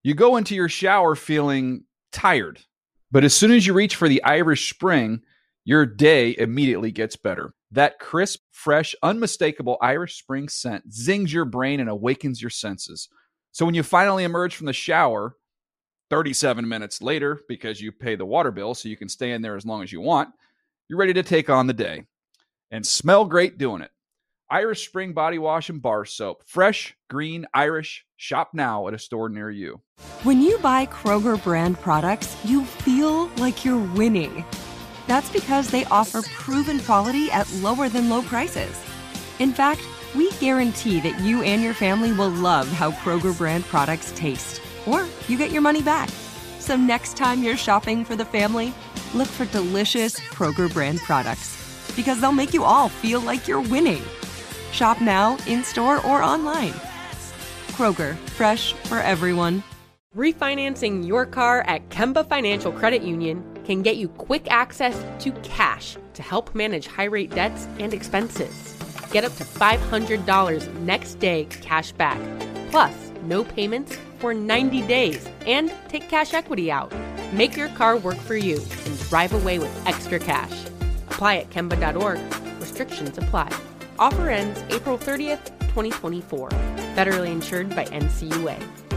You go into your shower feeling tired, but as soon as you reach for the Irish Spring, your day immediately gets better. That crisp, fresh, unmistakable Irish Spring scent zings your brain and awakens your senses. So when you finally emerge from the shower 37 minutes later, because you pay the water bill so you can stay in there as long as you want, you're ready to take on the day and smell great doing it. Irish Spring Body Wash and Bar Soap. Fresh, green, Irish. Shop now at a store near you. When you buy Kroger brand products, you feel like you're winning. That's because they offer proven quality at lower than low prices. In fact, we guarantee that you and your family will love how Kroger brand products taste, or you get your money back. So next time you're shopping for the family, look for delicious Kroger brand products, because they'll make you all feel like you're winning. Shop now, in-store, or online. Kroger, fresh for everyone. Refinancing your car at Kemba Financial Credit Union can get you quick access to cash to help manage high-rate debts and expenses. Get up to $500 next day cash back, plus no payments for 90 days, and take cash equity out. Make your car work for you and drive away with extra cash. Apply at Kemba.org. Restrictions apply. Offer ends April 30th, 2024. Federally insured by NCUA.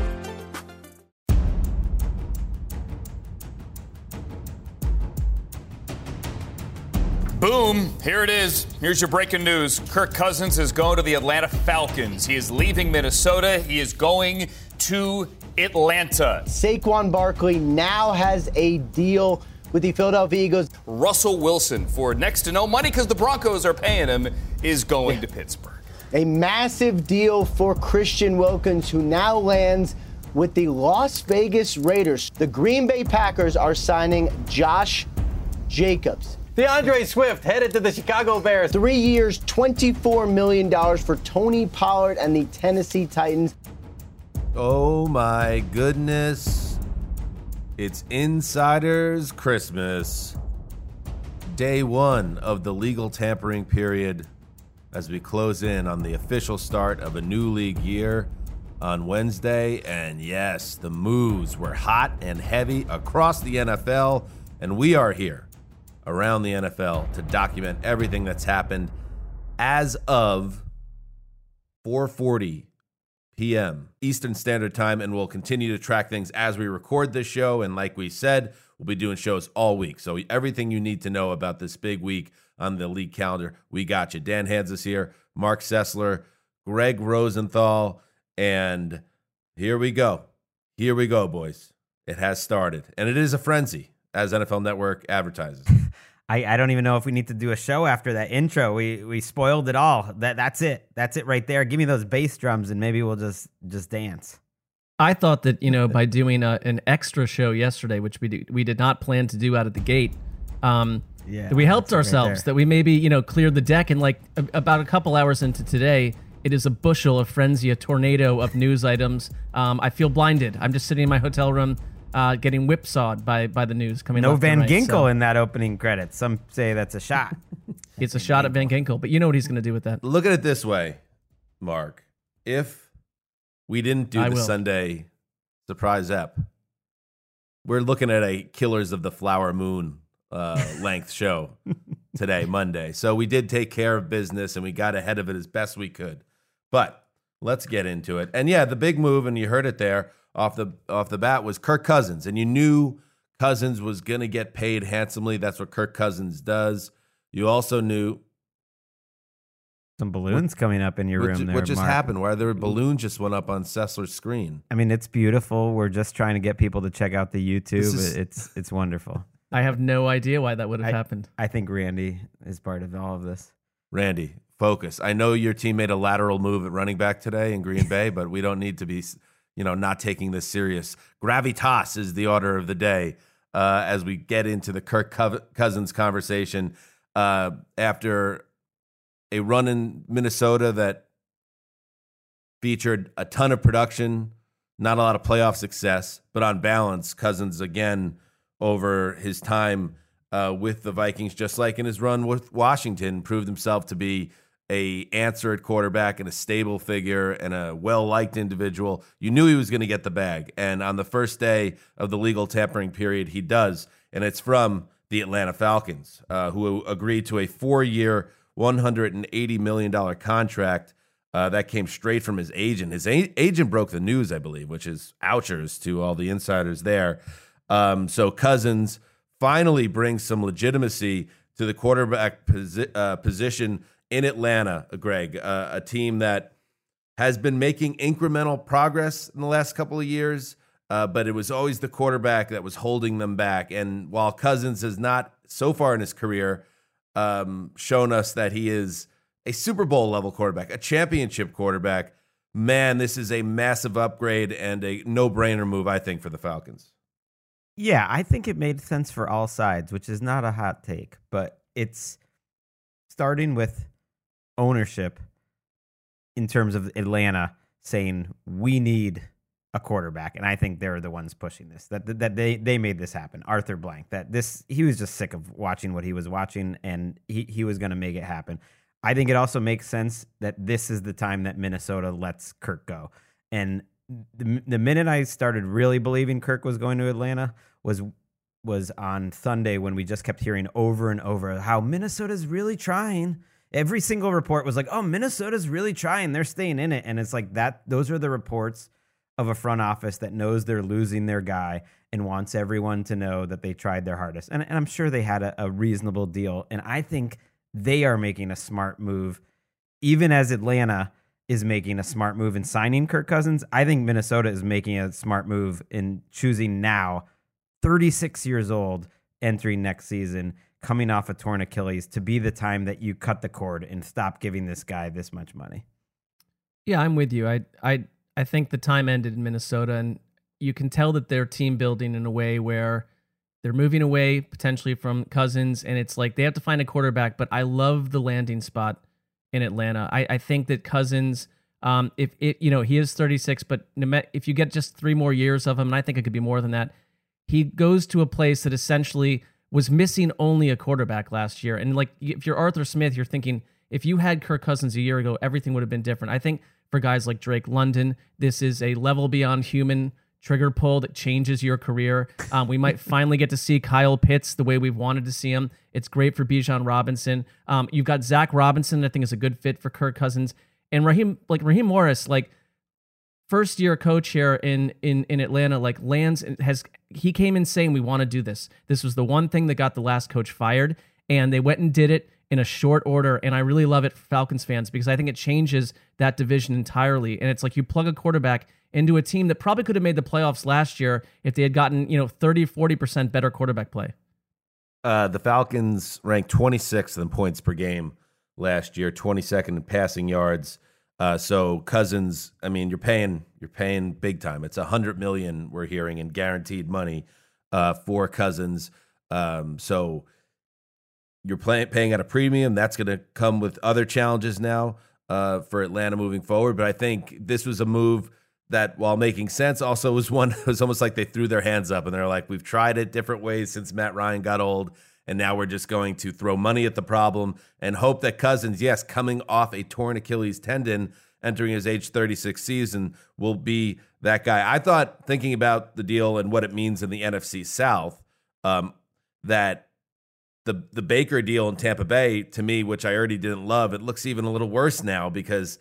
Boom, here it is. Here's your breaking news. Kirk Cousins is going to the Atlanta Falcons. He is leaving Minnesota. He is going to Atlanta. Saquon Barkley now has a deal with the Philadelphia Eagles. Russell Wilson, for next to no money because the Broncos are paying him, is going to Pittsburgh. A massive deal for Christian Wilkins, who now lands with the Las Vegas Raiders. The Green Bay Packers are signing Josh Jacobs. DeAndre Swift headed to the Chicago Bears. 3 years, $24 million for Tony Pollard and the Tennessee Titans. Oh my goodness. It's Insiders Christmas. Day one of the legal tampering period as we close in on the official start of a new league year on Wednesday. And yes, the moves were hot and heavy across the NFL, and we are here around the NFL to document everything that's happened as of 4:40 p.m. Eastern Standard Time, and we'll continue to track things as we record this show. And like we said, we'll be doing shows all week. So everything you need to know about this big week on the league calendar, we got you. Dan Hanzus here, Mark Sessler, Greg Rosenthal, and here we go. Here we go, boys. It has started, and it is a frenzy, as NFL Network advertises. I don't even know if we need to do a show after that intro. We spoiled it all. That's it. That's it right there. Give me those bass drums and maybe we'll just dance. I thought that, by doing an extra show yesterday, which we did not plan to do out of the gate, we helped ourselves, right, that we maybe, cleared the deck, and about a couple hours into today, it is a bushel of frenzy, a tornado of news items. I feel blinded. I'm just sitting in my hotel room getting whipsawed by the news coming. No left Van and right, Ginkel in that opening credits. Some say that's a shot. It's a shot at Van Ginkel, but you know what he's going to do with that. Look at it this way, Mark. If we didn't do the Sunday surprise ep, we're looking at a Killers of the Flower Moon length show today, Monday. So we did take care of business and we got ahead of it as best we could. But let's get into it. And yeah, the big move, and you heard it there off the bat, was Kirk Cousins. And you knew Cousins was going to get paid handsomely. That's what Kirk Cousins does. You also knew some balloons coming up in your room there, what just Mark. happened? Why the balloon just went up on Sessler's screen? I mean, it's beautiful. We're just trying to get people to check out the YouTube. It's wonderful. I have no idea why that would have happened. I think Randy is part of all of this. Randy, focus. I know your team made a lateral move at running back today in Green Bay, but we don't need to be, not taking this serious. Gravitas is the order of the day as we get into the Kirk Cousins conversation after a run in Minnesota that featured a ton of production, not a lot of playoff success, but on balance, Cousins again over his time with the Vikings, just like in his run with Washington, proved himself to be a answer at quarterback and a stable figure and a well-liked individual, you knew he was going to get the bag. And on the first day of the legal tampering period, he does. And it's from the Atlanta Falcons, who agreed to a 4-year, $180 million contract that came straight from his agent. His agent broke the news, I believe, which is ouchers to all the insiders there. So Cousins finally brings some legitimacy to the quarterback position in Atlanta, Greg, a team that has been making incremental progress in the last couple of years, but it was always the quarterback that was holding them back. And while Cousins has not, so far in his career, shown us that he is a Super Bowl level quarterback, a championship quarterback, man, this is a massive upgrade and a no-brainer move, I think, for the Falcons. Yeah, I think it made sense for all sides, which is not a hot take, but it's starting with ownership in terms of Atlanta saying we need a quarterback, and I think they're the ones pushing this. That they made this happen. Arthur Blank. He was just sick of watching what he was watching, and he was going to make it happen. I think it also makes sense that this is the time that Minnesota lets Kirk go. And the minute I started really believing Kirk was going to Atlanta was on Sunday, when we just kept hearing over and over how Minnesota's really trying. Every single report was like, oh, Minnesota's really trying. They're staying in it. And it's like that. Those are the reports of a front office that knows they're losing their guy and wants everyone to know that they tried their hardest. And I'm sure they had a reasonable deal. And I think they are making a smart move, even as Atlanta is making a smart move in signing Kirk Cousins. I think Minnesota is making a smart move in choosing now, 36 years old, entering next season, coming off a torn Achilles, to be the time that you cut the cord and stop giving this guy this much money. Yeah, I'm with you. I think the time ended in Minnesota, and you can tell that they're team building in a way where they're moving away potentially from Cousins, and it's like they have to find a quarterback, but I love the landing spot in Atlanta. I think that Cousins, he is 36, but if you get just 3 more years of him, and I think it could be more than that, he goes to a place that essentially was missing only a quarterback last year. And like, if you're Arthur Smith, you're thinking, if you had Kirk Cousins a year ago, everything would have been different. I think for guys like Drake London, this is a level beyond human trigger pull that changes your career. We might finally get to see Kyle Pitts the way we've wanted to see him. It's great for Bijan Robinson. You've got Zach Robinson, I think is a good fit for Kirk Cousins. And Raheem Morris, first year coach here in Atlanta, he came in saying, we want to do this. This was the one thing that got the last coach fired, and they went and did it in a short order. And I really love it for Falcons fans, because I think it changes that division entirely. And it's like you plug a quarterback into a team that probably could have made the playoffs last year if they had gotten 30-40% better quarterback play. The Falcons ranked 26th in points per game last year, 22nd in passing yards. So Cousins, I mean, you're paying big time. It's $100 million we're hearing in guaranteed money for Cousins. So you're paying at a premium. That's going to come with other challenges now for Atlanta moving forward. But I think this was a move that, while making sense, also was one. It was almost like they threw their hands up and they're like, we've tried it different ways since Matt Ryan got old, and now we're just going to throw money at the problem and hope that Cousins, yes, coming off a torn Achilles tendon, entering his age 36 season, will be that guy. I thought, thinking about the deal and what it means in the NFC South, that the Baker deal in Tampa Bay, to me, which I already didn't love, it looks even a little worse now, because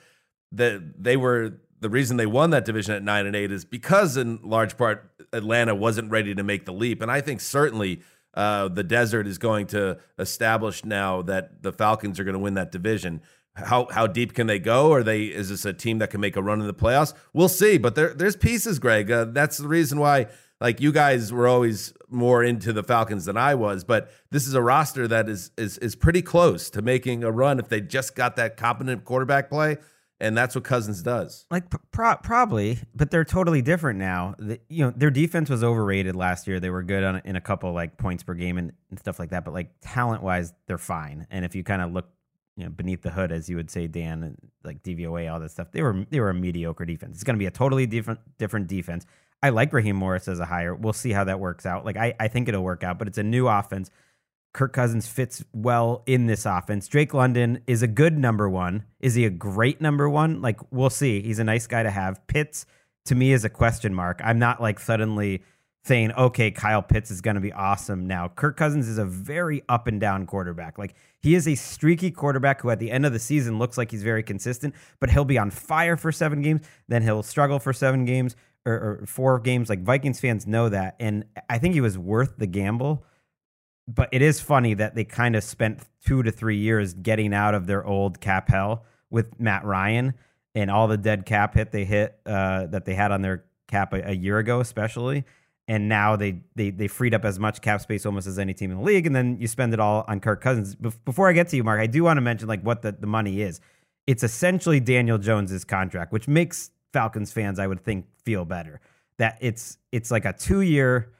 the reason they won that division at 9-8 is because, in large part, Atlanta wasn't ready to make the leap. And I think certainly the desert is going to establish now that the Falcons are going to win that division. How deep can they go? Is this a team that can make a run in the playoffs? We'll see. But there's pieces, Greg. That's the reason why, you guys were always more into the Falcons than I was. But this is a roster that is pretty close to making a run if they just got that competent quarterback play. And that's what Cousins does. Probably, but they're totally different now. Their defense was overrated last year. They were good in a couple points per game and stuff like that. But talent wise, they're fine. And if you kind of look, beneath the hood, as you would say, Dan, and DVOA, all that stuff, they were a mediocre defense. It's going to be a totally different defense. I like Raheem Morris as a hire. We'll see how that works out. I think it'll work out, but it's a new offense. Kirk Cousins fits well in this offense. Drake London is a good number one. Is he a great number one? Like, we'll see. He's a nice guy to have. Pitts, to me, is a question mark. I'm not like suddenly saying, okay, Kyle Pitts is going to be awesome now. Kirk Cousins is a very up and down quarterback. Like, he is a streaky quarterback who at the end of the season looks like he's very consistent, but he'll be on fire for 7 games. Then he'll struggle for 7 games or 4 games. Like, Vikings fans know that. And I think he was worth the gamble. But it is funny that they kind of spent 2 to 3 years getting out of their old cap hell with Matt Ryan and all the dead cap that they had on their cap a year ago, especially. And now they freed up as much cap space almost as any team in the league. And then you spend it all on Kirk Cousins. Before I get to you, Mark, I do want to mention like what the money is. It's essentially Daniel Jones's contract, which makes Falcons fans, I would think, feel better. That it's like a 2-year,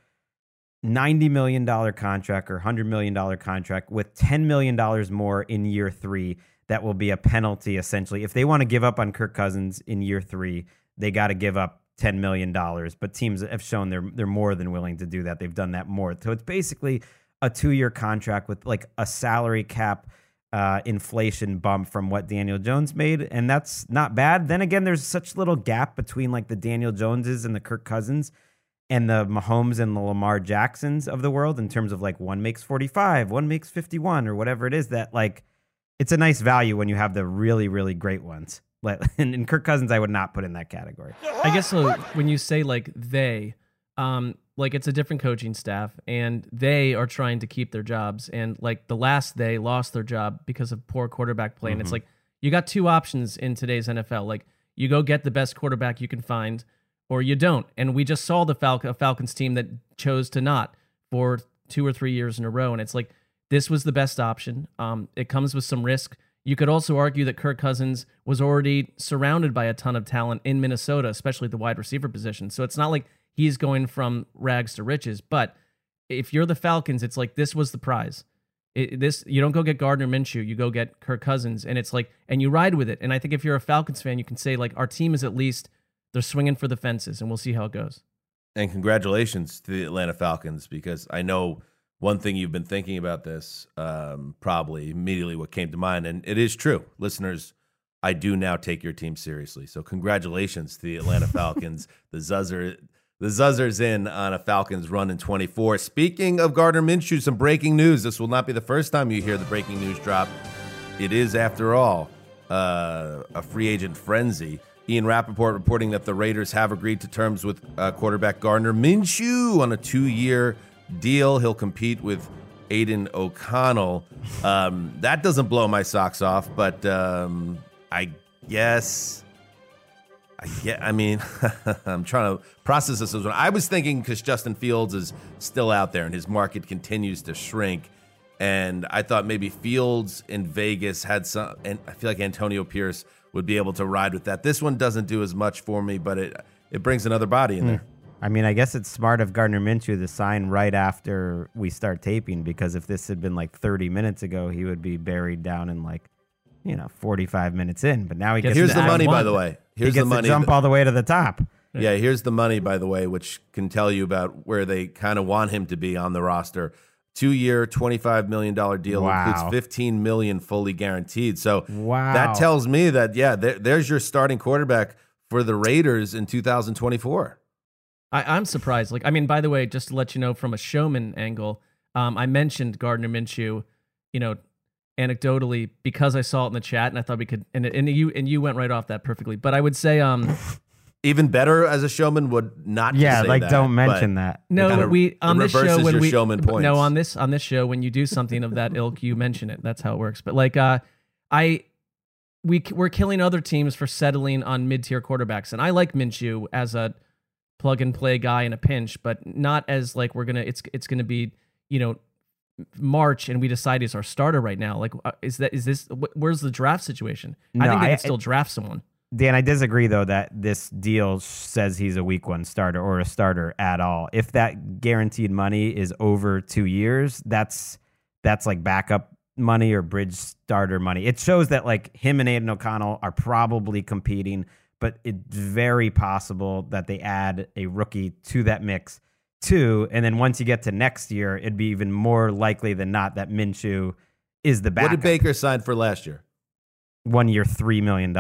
$90 million contract or $100 million contract with $10 million more in year 3. That will be a penalty, essentially. If they want to give up on Kirk Cousins in year 3, they got to give up $10 million. But teams have shown they're more than willing to do that. They've done that more. So it's basically a 2-year contract with like a salary cap inflation bump from what Daniel Jones made. And that's not bad. Then again, there's such little gap between like the Daniel Joneses and the Kirk Cousins and the Mahomes and the Lamar Jacksons of the world in terms of like one makes 45, one makes 51 or whatever it is, that like it's a nice value when you have the really, really great ones. And Kirk Cousins, I would not put in that category. I guess so. When you say like they, like it's a different coaching staff and they are trying to keep their jobs. And like the last they lost their job because of poor quarterback play. And it's like, you got 2 options in today's NFL. Like you go get the best quarterback you can find, or you don't. And we just saw the Falcons team that chose to not for 2 or 3 years in a row. And it's like, this was the best option. It comes with some risk. You could also argue that Kirk Cousins was already surrounded by a ton of talent in Minnesota, especially the wide receiver position. So it's not like he's going from rags to riches. But if you're the Falcons, it's like, this was the prize. You don't go get Gardner Minshew, you go get Kirk Cousins. And it's like, and you ride with it. And I think if you're a Falcons fan, you can say like, our team is at least, they're swinging for the fences, and we'll see how it goes. And congratulations to the Atlanta Falcons, because I know one thing you've been thinking about this, probably immediately what came to mind, and it is true. Listeners, I do now take your team seriously. So congratulations to the Atlanta Falcons. The Zuzzer's in on a Falcons run in 24. Speaking of Gardner Minshew, some breaking news. This will not be the first time you hear the breaking news drop. It is, after all, a free agent frenzy. Ian Rappaport reporting that the Raiders have agreed to terms with quarterback Gardner Minshew on a 2-year deal. He'll compete with Aiden O'Connell. That doesn't blow my socks off, but I mean, I'm trying to process this. I was thinking because Justin Fields is still out there and his market continues to shrink, and I thought maybe Fields in Vegas had some, and I feel like Antonio Pierce would be able to ride with that. This one doesn't do as much for me, but it brings another body in there. I mean, I guess it's smart of Gardner Minshew to sign right after we start taping, because if this had been like 30 minutes ago, he would be buried down in like, 45 minutes in. But now he gets here's the money, by the way. Here's the money. Jump all the way to the top. Yeah, here's the money, by the way, which can tell you about where they kind of want him to be on the roster. 2-year, $25 million deal includes $15 million fully guaranteed. So that tells me that, there's your starting quarterback for the Raiders in 2024. I'm surprised. Like, I mean, by the way, just to let you know from a showman angle, I mentioned Gardner Minshew, anecdotally because I saw it in the chat and I thought we could, and you went right off that perfectly. But I would say, even better as a showman would not. Yeah, like that, don't mention that. No, we on this show when we showman points. No, on this show when you do something of that ilk, you mention it. That's how it works. But like, we're killing other teams for settling on mid-tier quarterbacks, and I like Minshew as a plug and play guy in a pinch, but not as like it's gonna be March and we decide he's our starter right now. Like, where's the draft situation? No, I think they can still draft someone. Dan, I disagree, though, that this deal says he's a week 1 starter or a starter at all. If that guaranteed money is over 2 years, that's like backup money or bridge starter money. It shows that like him and Aiden O'Connell are probably competing, but it's very possible that they add a rookie to that mix 2, and then once you get to next year, it'd be even more likely than not that Minshew is the backup. What did Baker sign for last year? 1 year, $3 million.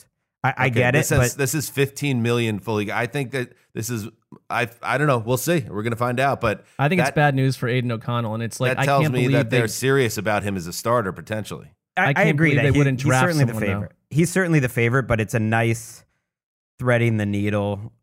I get it, but this is $15 million fully. I think that this is I don't know. We'll see. We're going to find out. But I think it's bad news for Aiden O'Connell, and it's like that tells I can't me believe that they're serious about him as a starter potentially. I can't agree believe that they wouldn't he's draft certainly the someone, favorite. though. He's certainly the favorite, but it's a nice threading the needle.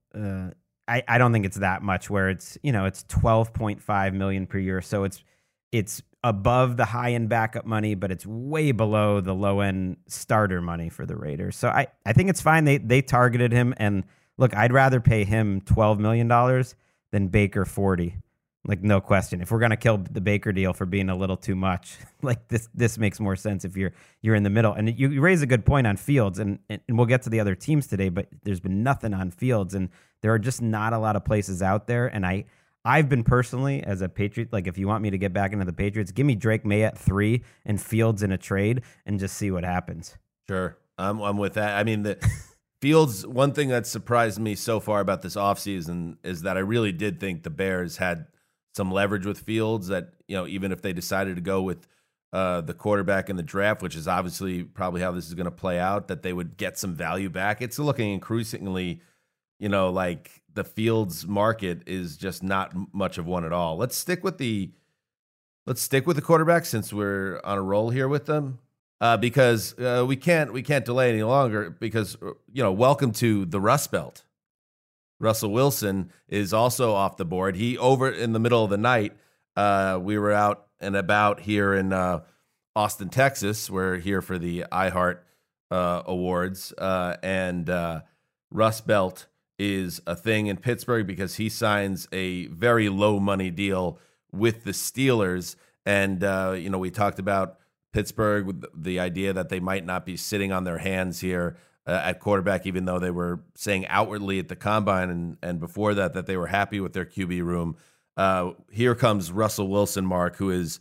I don't think it's that much. Where it's it's $12.5 million per year, so it's above the high end backup money, but it's way below the low end starter money for the Raiders. So I think it's fine. They targeted him, and look, I'd rather pay him $12 million than Baker 40. Like, no question. If we're gonna kill the Baker deal for being a little too much, like this makes more sense if you're in the middle. And you raise a good point on Fields, and we'll get to the other teams today, but there's been nothing on Fields, and there are just not a lot of places out there. And I've been personally, as a Patriot, like, if you want me to get back into the Patriots, give me Drake May at 3 and Fields in a trade and just see what happens. Sure. I'm with that. I mean, the Fields, one thing that surprised me so far about this offseason is that I really did think the Bears had some leverage with Fields, that, even if they decided to go with the quarterback in the draft, which is obviously probably how this is going to play out, that they would get some value back. It's looking increasingly, like the Fields market is just not much of one at all. Let's stick with the quarterback since we're on a roll here with them, because we can't delay any longer, because welcome to the Rust Belt. Russell Wilson is also off the board. He, over in the middle of the night, we were out and about here in Austin, Texas. We're here for the iHeart Awards, and Rust Belt is a thing in Pittsburgh because he signs a very low money deal with the Steelers. And, we talked about Pittsburgh with the idea that they might not be sitting on their hands here at quarterback, even though they were saying outwardly at the combine and before that they were happy with their QB room. Here comes Russell Wilson, Mark, who is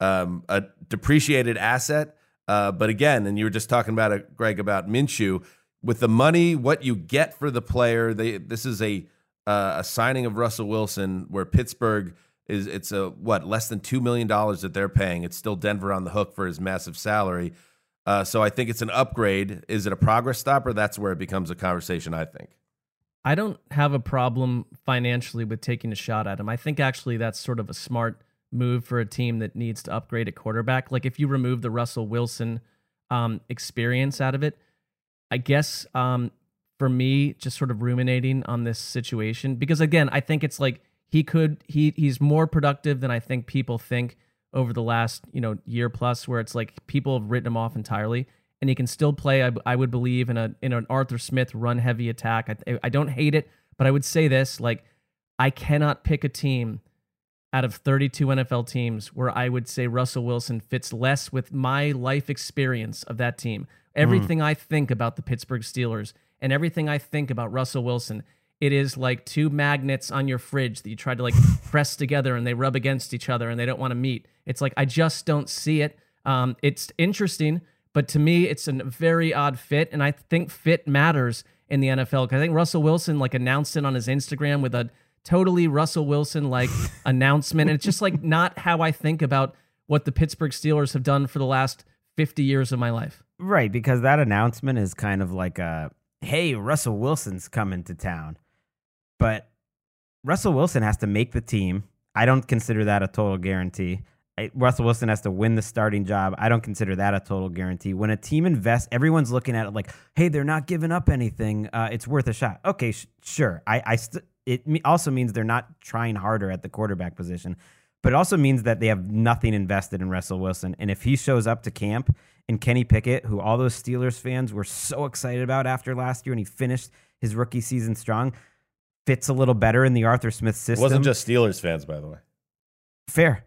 a depreciated asset. But again, and you were just talking about it, Greg, about Minshew, with the money, what you get for the player. This is a signing of Russell Wilson where Pittsburgh it's less than $2 million that they're paying. It's still Denver on the hook for his massive salary. So I think it's an upgrade. Is it a progress stopper? That's where it becomes a conversation, I think. I don't have a problem financially with taking a shot at him. I think actually that's sort of a smart move for a team that needs to upgrade at quarterback. Like, if you remove the Russell Wilson experience out of it, I guess for me, just sort of ruminating on this situation, because again, I think it's like he's more productive than I think people think over the last year plus, where it's like people have written him off entirely, and he can still play. I would believe in an Arthur Smith run heavy attack. I don't hate it, but I would say this: like, I cannot pick a team out of 32 NFL teams where I would say Russell Wilson fits less with my life experience of that team. Everything I think about the Pittsburgh Steelers and everything I think about Russell Wilson, it is like two magnets on your fridge that you try to like press together and they rub against each other and they don't want to meet. It's like, I just don't see it. It's interesting, but to me, it's a very odd fit. And I think fit matters in the NFL, because I think Russell Wilson like announced it on his Instagram with a totally Russell Wilson like announcement. And it's just like not how I think about what the Pittsburgh Steelers have done for the last 50 years of my life. Right, because that announcement is kind of like hey, Russell Wilson's coming to town. But Russell Wilson has to make the team. I don't consider that a total guarantee. Russell Wilson has to win the starting job. I don't consider that a total guarantee. When a team invests, everyone's looking at it like, hey, they're not giving up anything. It's worth a shot. Okay, sure. It also means they're not trying harder at the quarterback position. But it also means that they have nothing invested in Russell Wilson. And if he shows up to camp and Kenny Pickett, who all those Steelers fans were so excited about after last year and he finished his rookie season strong, fits a little better in the Arthur Smith system. It wasn't just Steelers fans, by the way. Fair.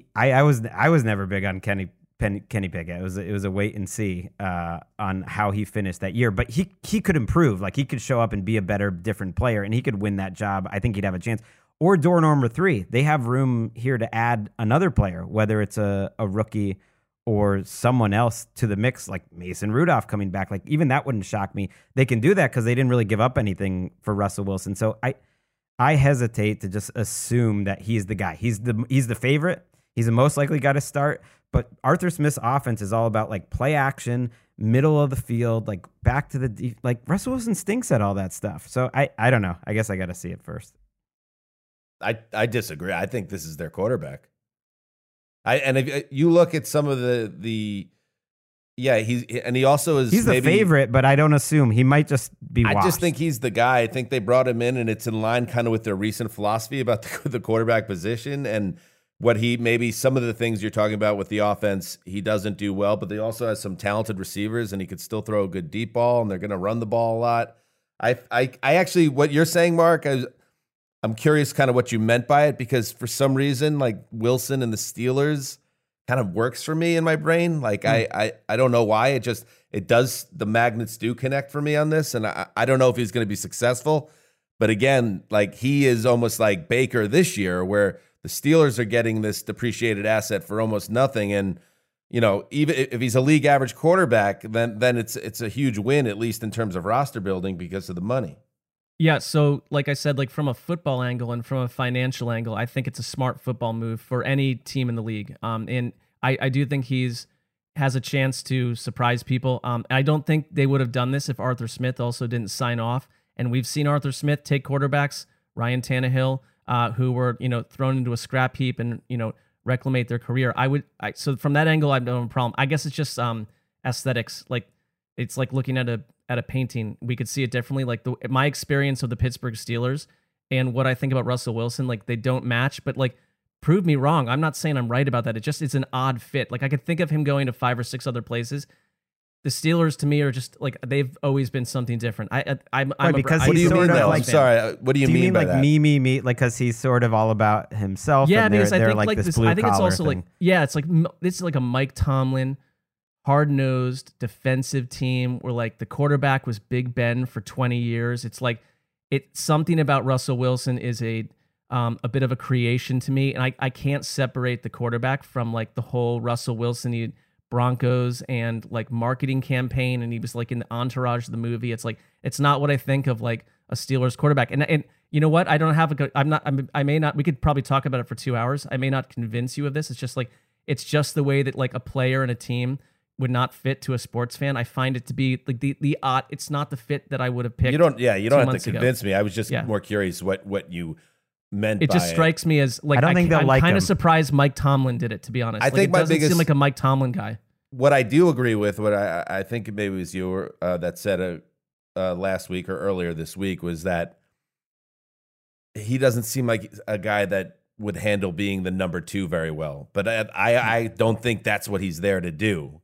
I was never big on Kenny Pickett. It was a wait and see on how he finished that year. But he could improve. Like, he could show up and be a better, different player, and he could win that job. I think he'd have a chance. Or door number 3, they have room here to add another player, whether it's a rookie or someone else to the mix, like Mason Rudolph coming back. Like, even that wouldn't shock me. They can do that because they didn't really give up anything for Russell Wilson. So I hesitate to just assume that he's the guy. He's the favorite. He's the most likely guy to start. But Arthur Smith's offense is all about like play action, middle of the field, like back to the like Russell Wilson stinks at all that stuff. So I don't know. I guess I got to see it first. I disagree. I think this is their quarterback. And if you look at some of he also is. He's the favorite, but I don't assume he might just be washed. I just think he's the guy. I think they brought him in, and it's in line kind of with their recent philosophy about the quarterback position and what maybe some of the things you're talking about with the offense he doesn't do well, but they also has some talented receivers, and he could still throw a good deep ball, and they're going to run the ball a lot. I actually, what you're saying, Mark, I'm curious kind of what you meant by it, because for some reason, like Wilson and the Steelers kind of works for me in my brain. Like I don't know why. It does. The magnets do connect for me on this, and I don't know if he's going to be successful. But again, like he is almost like Baker this year, where the Steelers are getting this depreciated asset for almost nothing. And, you know, even if he's a league average quarterback, then it's a huge win, at least in terms of roster building, because of the money. Yeah, so like I said, like from a football angle and from a financial angle, I think it's a smart football move for any team in the league. And I do think has a chance to surprise people. I don't think they would have done this if Arthur Smith also didn't sign off. And we've seen Arthur Smith take quarterbacks, Ryan Tannehill, who were, you know, thrown into a scrap heap and, you know, reclimate their career. So from that angle, I don't have a problem. I guess it's just aesthetics. Like it's like looking at a painting. We could see it differently. Like my experience of the Pittsburgh Steelers and what I think about Russell Wilson, like they don't match, but like prove me wrong. I'm not saying I'm right about that. It's an odd fit. Like I could think of him going to 5 or 6 other places. The Steelers to me are just like they've always been something different. I'm because what do you mean though? I'm sorry. What do you mean by like that? me? Like because he's sort of all about himself. Yeah, and because they're I think like this I think it's also thing. like it's like a Mike Tomlin, hard-nosed defensive team where like the quarterback was Big Ben for 20 years. It's like something about Russell Wilson is a bit of a creation to me, and I can't separate the quarterback from like the whole Russell Wilson Broncos and like marketing campaign, and he was like in the entourage of the movie. It's like it's not what I think of like a Steelers quarterback. And you know what? I don't have I may not. We could probably talk about it for 2 hours. I may not convince you of this. It's just the way that like a player and a team would not fit to a sports fan. I find it to be like the odd. It's not the fit that I would have picked. You don't have to convince me. I was just more curious what you meant. It just strikes me as like I'm kind of surprised Mike Tomlin did it. To be honest, I think it doesn't seem like a Mike Tomlin guy. What I do agree with, what I think maybe it was you that said last week or earlier this week, was that he doesn't seem like a guy that would handle being the number 2 very well. But I don't think that's what he's there to do.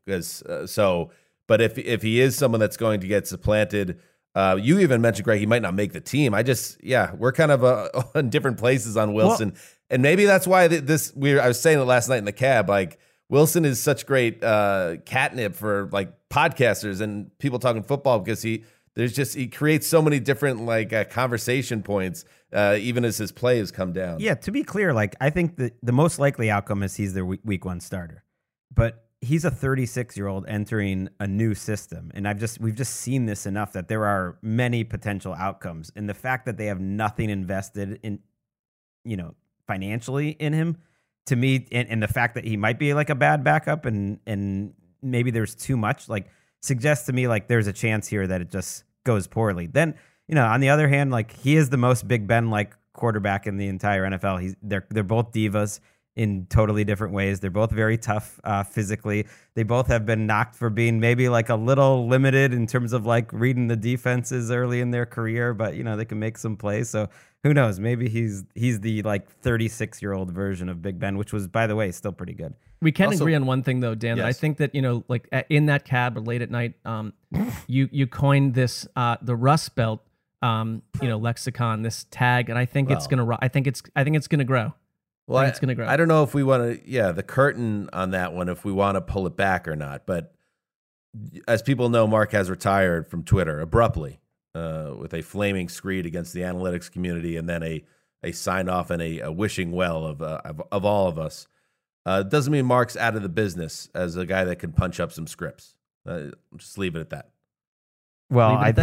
But if he is someone that's going to get supplanted. You even mentioned, Greg, he might not make the team. We're kind of in different places on Wilson. And maybe that's why I was saying it last night in the cab, like Wilson is such great catnip for like podcasters and people talking football, because he creates so many different like conversation points, even as his play has come down. Yeah, to be clear, like I think the most likely outcome is he's their week 1 starter. But he's a 36-year-old entering a new system, and we've just seen this enough that there are many potential outcomes. And the fact that they have nothing invested in, you know, financially in him, to me, and the fact that he might be like a bad backup and maybe there's too much, like suggests to me like there's a chance here that it just goes poorly. Then, you know, on the other hand, like he is the most Big Ben like quarterback in the entire NFL. They're both divas in totally different ways. They're both very tough physically. They both have been knocked for being maybe like a little limited in terms of like reading the defenses early in their career, but you know, they can make some plays. So who knows? Maybe he's the like 36-year-old version of Big Ben, which was, by the way, still pretty good. We can agree on one thing though, Dan. Yes. That I think that, you know, like in that cab or late at night, you coined this the Rust Belt, lexicon, this tag, and I think it's gonna. I think it's gonna grow. Well, it's going to grow. I don't know if we want to, the curtain on that one, if we want to pull it back or not. But as people know, Mark has retired from Twitter abruptly with a flaming screed against the analytics community, and then a sign off and a wishing well of all of us. Doesn't mean Mark's out of the business as a guy that can punch up some scripts. Just leave it at that. Well, I think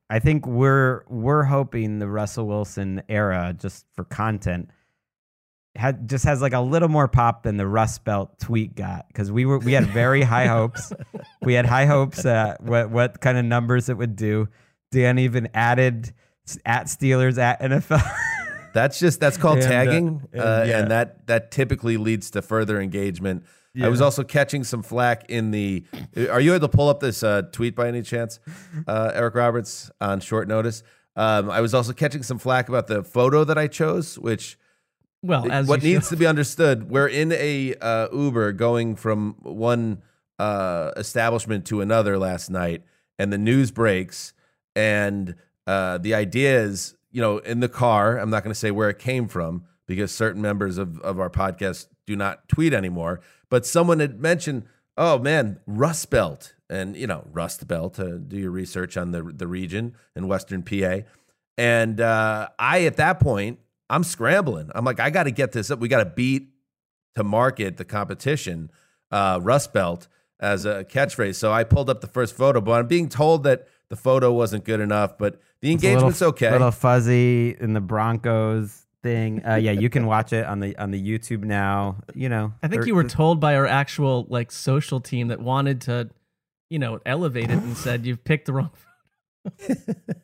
I think we're hoping the Russell Wilson era, just for content, just has like a little more pop than the Rust Belt tweet got, because we had very high hopes. We had high hopes at what kind of numbers it would do. Dan even added at Steelers at NFL. That's called tagging, and that typically leads to further engagement. Yeah. I was also catching some flack in the. Are you able to pull up this tweet by any chance, Eric Roberts, on short notice? I was also catching some flack about the photo that I chose, which. Well, as what needs to be understood, we're in a Uber going from one establishment to another last night, and the news breaks, and the idea is, in the car, I'm not going to say where it came from because certain members of our podcast do not tweet anymore, but someone had mentioned, oh man, Rust Belt, and Rust Belt, do your research on the region in Western PA, and I at that point, I'm scrambling. I'm like, I got to get this up. We got to beat to market the competition, Rust Belt, as a catchphrase. So I pulled up the first photo, but I'm being told that the photo wasn't good enough, but the engagement's okay. A little fuzzy in the Broncos thing. Yeah, you can watch it on the YouTube now. I think you were told by our actual social team that wanted to, elevate it and said you've picked the wrong photo.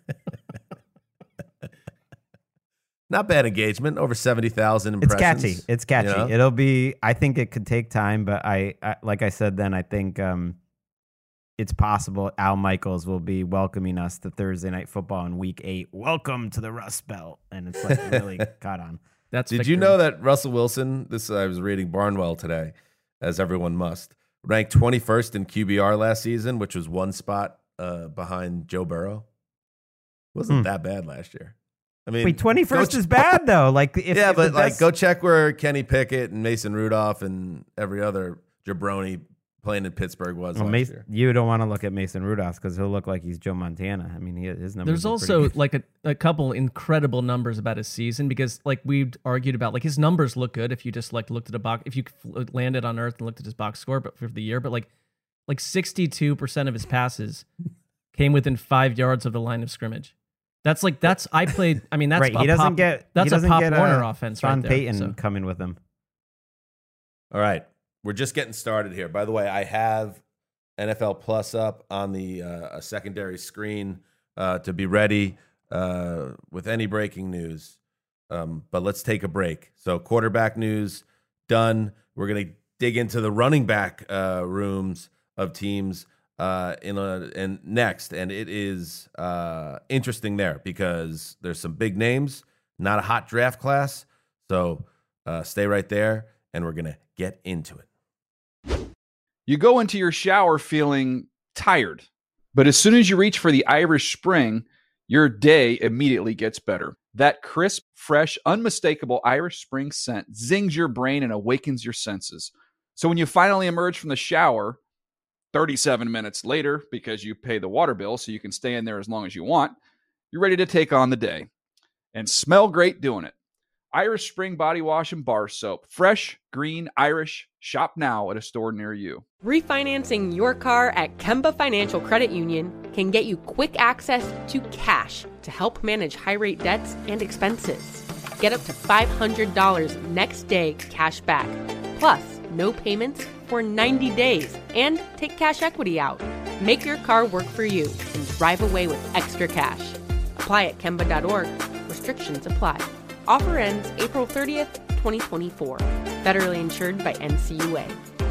Not bad engagement, over 70,000 impressions. It's catchy. It'll be. I think it could take time, but I like I said then, I think it's possible Al Michaels will be welcoming us to Thursday Night Football in Week 8. Welcome to the Rust Belt, and it's really caught on. Did you know that Russell Wilson? I was reading Barnwell today, as everyone must, ranked 21st in QBR last season, which was one spot behind Joe Burrow. Wasn't that bad last year. I mean, wait, 21st is bad though. Go check where Kenny Pickett and Mason Rudolph and every other jabroni playing in Pittsburgh was last year. You don't want to look at Mason Rudolph because he'll look like he's Joe Montana. I mean, his numbers. There's also a couple incredible numbers about his season, because we've argued about his numbers look good if you just looked at a box, if you landed on Earth and looked at his box score, but for the year, but 62% of his passes came within 5 yards of the line of scrimmage. That's I played. I mean, that's right. He doesn't get a Pop Warner offense. Sean right Payton there, coming with him. All right, we're just getting started here. By the way, I have NFL Plus up on the a secondary screen to be ready with any breaking news. But let's take a break. So quarterback news done. We're gonna dig into the running back rooms of teams. And next, and it is interesting there because there's some big names, not a hot draft class. So stay right there, and we're gonna get into it. You go into your shower feeling tired, but as soon as you reach for the Irish Spring, your day immediately gets better. That crisp, fresh, unmistakable Irish Spring scent zings your brain and awakens your senses. So when you finally emerge from the shower 37 minutes later, because you pay the water bill so you can stay in there as long as you want, you're ready to take on the day and smell great doing it. Irish Spring Body Wash and Bar Soap. Fresh, green, Irish. Shop now at a store near you. Refinancing your car at Kemba Financial Credit Union can get you quick access to cash to help manage high-rate debts and expenses. Get up to $500 next day cash back. Plus, no payments for 90 days, and take cash equity out. Make your car work for you and drive away with extra cash. Apply at Kemba.org. Restrictions apply. Offer ends April 30th, 2024. Federally insured by NCUA.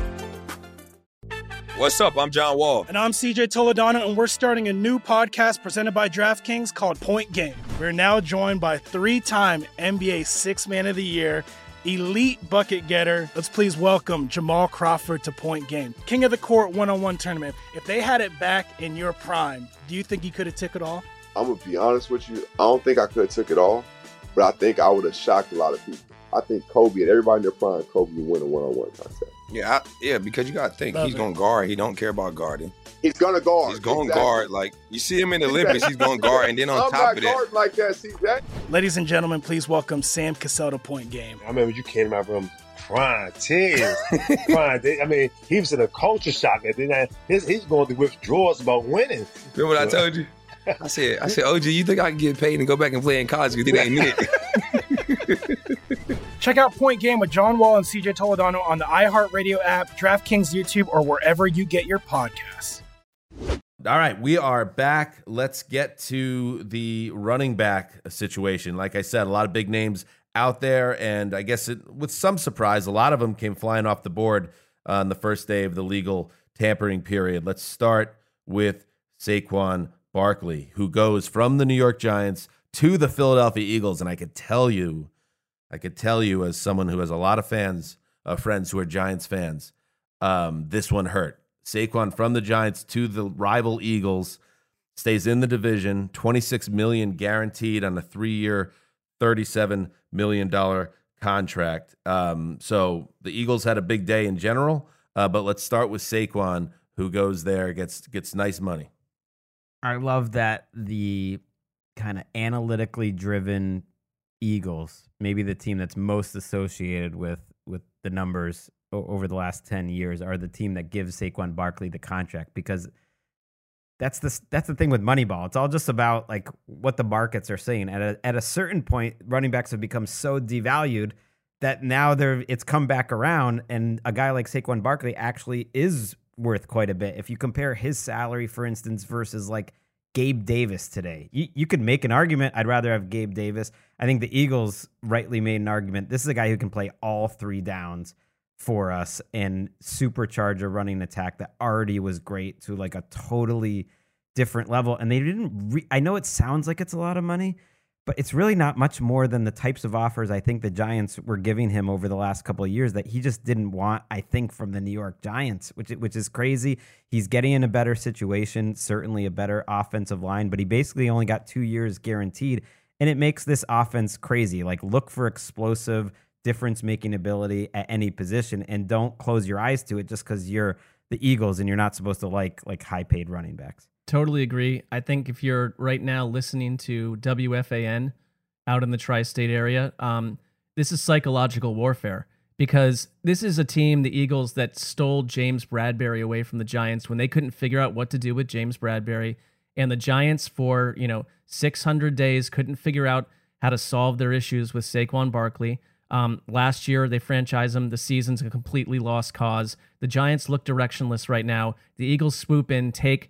What's up? I'm John Wall. And I'm CJ Toledano, and we're starting a new podcast presented by DraftKings called Point Game. We're now joined by three-time NBA Sixth Man of the Year, elite bucket getter. Let's please welcome Jamal Crawford to Point Game. King of the Court one-on-one tournament. If they had it back in your prime, do you think you could have took it all? I'm going to be honest with you. I don't think I could have took it all, but I think I would have shocked a lot of people. I think Kobe and everybody in their prime, Kobe would win a one-on-one contest. Yeah, because you got to think. He's going to guard. He don't care about guarding. He's going to guard. He's going to guard. Like, you see him in the Olympics, he's going to guard. And then on top of that. I'm not guarding like that, CJ. Ladies and gentlemen, please welcome Sam Cassell to Point Game. I remember you came out from prime 10. I mean, he was in a culture shock. And then he's going through withdrawals about winning. Remember what I told you? I said, OG, you think I can get paid and go back and play in college because it ain't it? Check out Point Game with John Wall and CJ Toledano on the iHeartRadio app, DraftKings YouTube, or wherever you get your podcasts. All right, we are back. Let's get to the running back situation. Like I said, a lot of big names out there, and I guess with some surprise, a lot of them came flying off the board on the first day of the legal tampering period. Let's start with Saquon Barkley, who goes from the New York Giants to the Philadelphia Eagles, and I could tell you as someone who has a lot of friends who are Giants fans, this one hurt. Saquon from the Giants to the rival Eagles, stays in the division, $26 million guaranteed on a 3-year, $37 million contract. So the Eagles had a big day in general, but let's start with Saquon, who goes there, gets nice money. I love that the kind of analytically driven Eagles, maybe the team that's most associated with the numbers over the last 10 years, are the team that gives Saquon Barkley the contract, because that's the thing with Moneyball. It's all just about like what the markets are saying. At a certain point, running backs have become so devalued that now it's come back around, and a guy like Saquon Barkley actually is worth quite a bit. If you compare his salary, for instance, versus like Gabe Davis today, you could make an argument I'd rather have Gabe Davis. I think the Eagles rightly made an argument. This is a guy who can play all 3 downs for us and supercharge a running attack that already was great to like a totally different level. And they didn't I know it sounds like it's a lot of money, but it's really not much more than the types of offers I think the Giants were giving him over the last couple of years that he just didn't want, I think, from the New York Giants, which is crazy. He's getting in a better situation, certainly a better offensive line, but he basically only got 2 years guaranteed, and it makes this offense crazy. Like, look for explosive, difference-making ability at any position, and don't close your eyes to it just because you're the Eagles and you're not supposed to like high-paid running backs. Totally agree. I think if you're right now listening to WFAN out in the tri-state area, this is psychological warfare, because this is a team, the Eagles, that stole James Bradberry away from the Giants when they couldn't figure out what to do with James Bradberry. And the Giants for 600 days couldn't figure out how to solve their issues with Saquon Barkley. Last year, they franchised him. The season's a completely lost cause. The Giants look directionless right now. The Eagles swoop in, take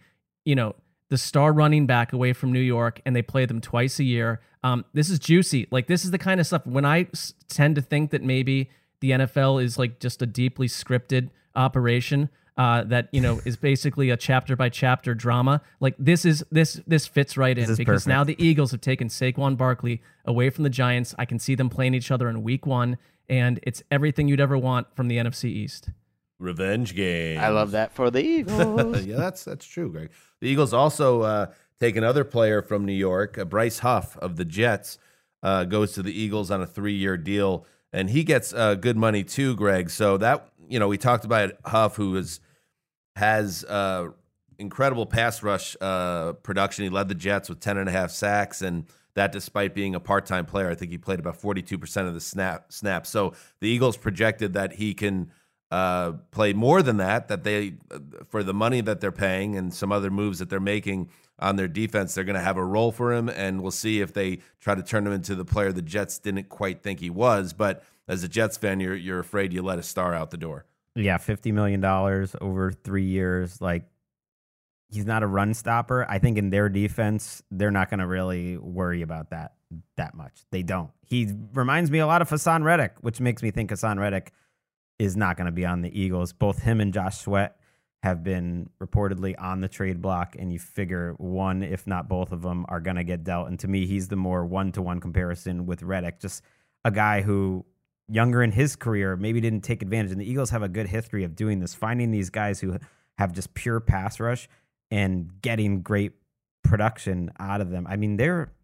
the star running back away from New York, and they play them twice a year. This is juicy. Like, this is the kind of stuff when I tend to think that maybe the NFL is like just a deeply scripted operation that is basically a chapter by chapter drama. Like, this fits right in, because perfect. Now the Eagles have taken Saquon Barkley away from the Giants. I can see them playing each other in week 1, and it's everything you'd ever want from the NFC East. Revenge game. I love that for the Eagles. Yeah, that's true, Greg. The Eagles also take another player from New York, Bryce Huff of the Jets, goes to the Eagles on a 3-year deal, and he gets good money too, Greg. So that, we talked about Huff, who has incredible pass rush production. He led the Jets with 10.5 sacks, and that despite being a part-time player. I think he played about 42% of the snaps. So the Eagles projected that he can play more than that they, for the money that they're paying and some other moves that they're making on their defense, they're going to have a role for him, and we'll see if they try to turn him into the player the Jets didn't quite think he was. But as a Jets fan, you're afraid you let a star out the door. Yeah, $50 million over 3 years. Like, he's not a run stopper. I think in their defense, they're not going to really worry about that much. They don't. He reminds me a lot of Hassan Reddick, which makes me think Hassan Reddick is not going to be on the Eagles. Both him and Josh Sweat have been reportedly on the trade block, and you figure one, if not both of them, are going to get dealt. And to me, he's the more one-to-one comparison with Reddick, just a guy who, younger in his career, maybe didn't take advantage. And the Eagles have a good history of doing this, finding these guys who have just pure pass rush and getting great production out of them. I mean,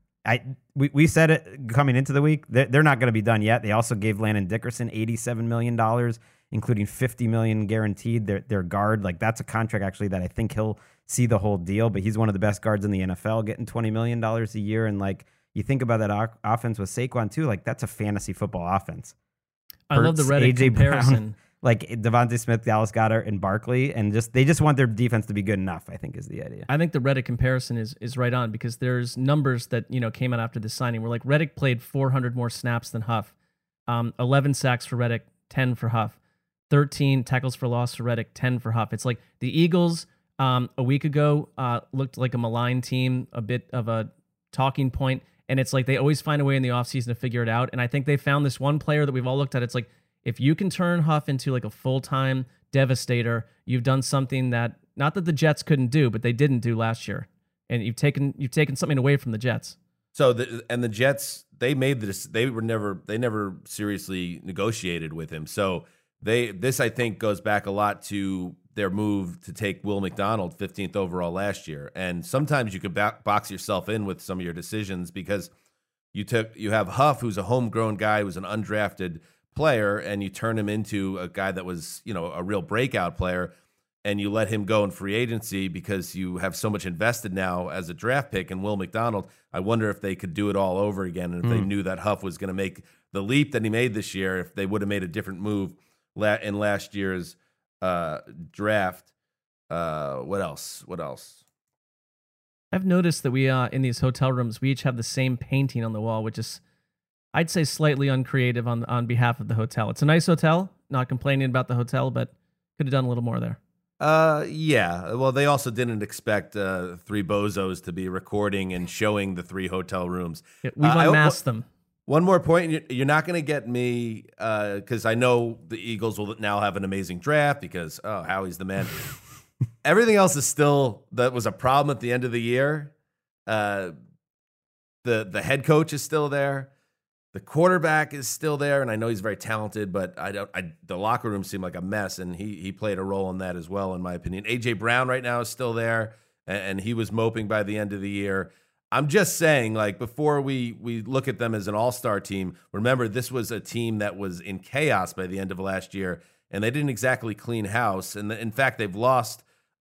we said it coming into the week, they're not going to be done yet. They also gave Landon Dickerson $87 million, including $50 million guaranteed. Their guard, like, that's a contract actually that I think he'll see the whole deal, but he's one of the best guards in the NFL, getting $20 million a year. And like, you think about that offense with Saquon too, like, that's a fantasy football offense. I love the Reddick comparison. like Devontae Smith, Dallas Goedert, and Barkley, and they just want their defense to be good enough, I think is the idea. I think the Reddick comparison is right on, because there's numbers that, came out after the signing where like Reddick played 400 more snaps than Huff. 11 sacks for Reddick, 10 for Huff. 13 tackles for loss for Reddick, 10 for Huff. It's like the Eagles a week ago looked like a malign team, a bit of a talking point, and it's like they always find a way in the offseason to figure it out. And I think they found this one player that we've all looked at. It's like, if you can turn Huff into like a full-time devastator, you've done something that, not that the Jets couldn't do, but they didn't do last year. And you've taken something away from the Jets. So the Jets, they made this. They never seriously negotiated with him. So this I think goes back a lot to their move to take Will McDonald 15th overall last year. And sometimes you could box yourself in with some of your decisions, because you have Huff, who's a homegrown guy, who's an undrafted player, and you turn him into a guy that was, a real breakout player, and you let him go in free agency because you have so much invested now as a draft pick in Will McDonald. I wonder if they could do it all over again, and if they knew that Huff was going to make the leap that he made this year, if they would have made a different move in last year's draft. What else? I've noticed that we in these hotel rooms, we each have the same painting on the wall, which is, I'd say, slightly uncreative on behalf of the hotel. It's a nice hotel, not complaining about the hotel, but could have done a little more there. Yeah. Well, they also didn't expect three bozos to be recording and showing the three hotel rooms. Yeah, we've unmasked them. One more point. You're not going to get me, because I know the Eagles will now have an amazing draft because, Howie's the man. Everything else is still, that was a problem at the end of the year. The head coach is still there. The quarterback is still there, and I know he's very talented, but the locker room seemed like a mess, and he played a role in that as well, in my opinion. A.J. Brown right now is still there, and he was moping by the end of the year. I'm just saying, like, before we look at them as an all-star team, remember, this was a team that was in chaos by the end of last year, and they didn't exactly clean house. And in fact, they've lost,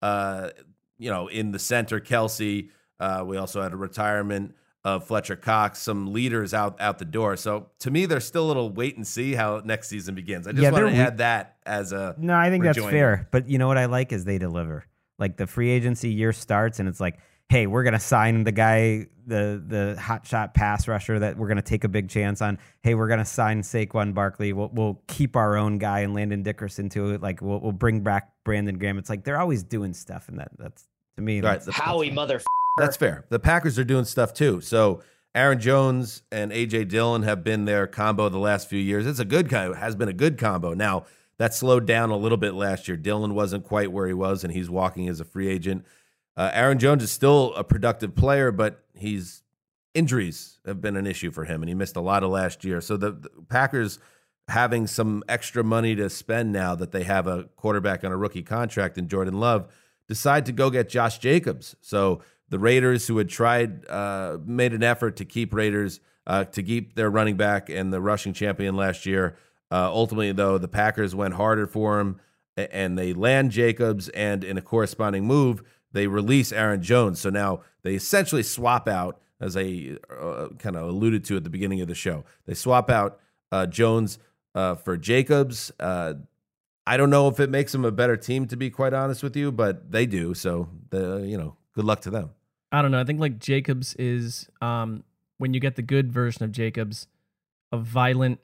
in the center, Kelsey. We also had a retirement of Fletcher Cox, some leaders out the door. So to me, there's still a little wait and see how next season begins. I just want to add that as a No, I think that's fair. But you know what I like is they deliver. Like, the free agency year starts and it's like, hey, we're going to sign the guy, the hot shot pass rusher that we're going to take a big chance on. Hey, we're going to sign Saquon Barkley. We'll keep our own guy and Landon Dickerson to it. Like, we'll bring back Brandon Graham. It's like they're always doing stuff, and that's, to me, that's Howie motherfucker. That's fair. The Packers are doing stuff too. So Aaron Jones and A.J. Dillon have been their combo the last few years. It's a good combo. Has been a good combo. Now, that slowed down a little bit last year. Dillon wasn't quite where he was, and he's walking as a free agent. Aaron Jones is still a productive player, but injuries have been an issue for him, and he missed a lot of last year. So the Packers, having some extra money to spend now that they have a quarterback on a rookie contract in Jordan Love, decide to go get Josh Jacobs. So the Raiders, who had made an effort to keep their running back and the rushing champion last year, ultimately, though, the Packers went harder for him, and they land Jacobs, and in a corresponding move, they release Aaron Jones. So now they essentially swap out, as I kind of alluded to at the beginning of the show. They swap out Jones for Jacobs. I don't know if it makes them a better team, to be quite honest with you, but they do. So, good luck to them. I don't know. I think like Jacobs is, when you get the good version of Jacobs, a violent,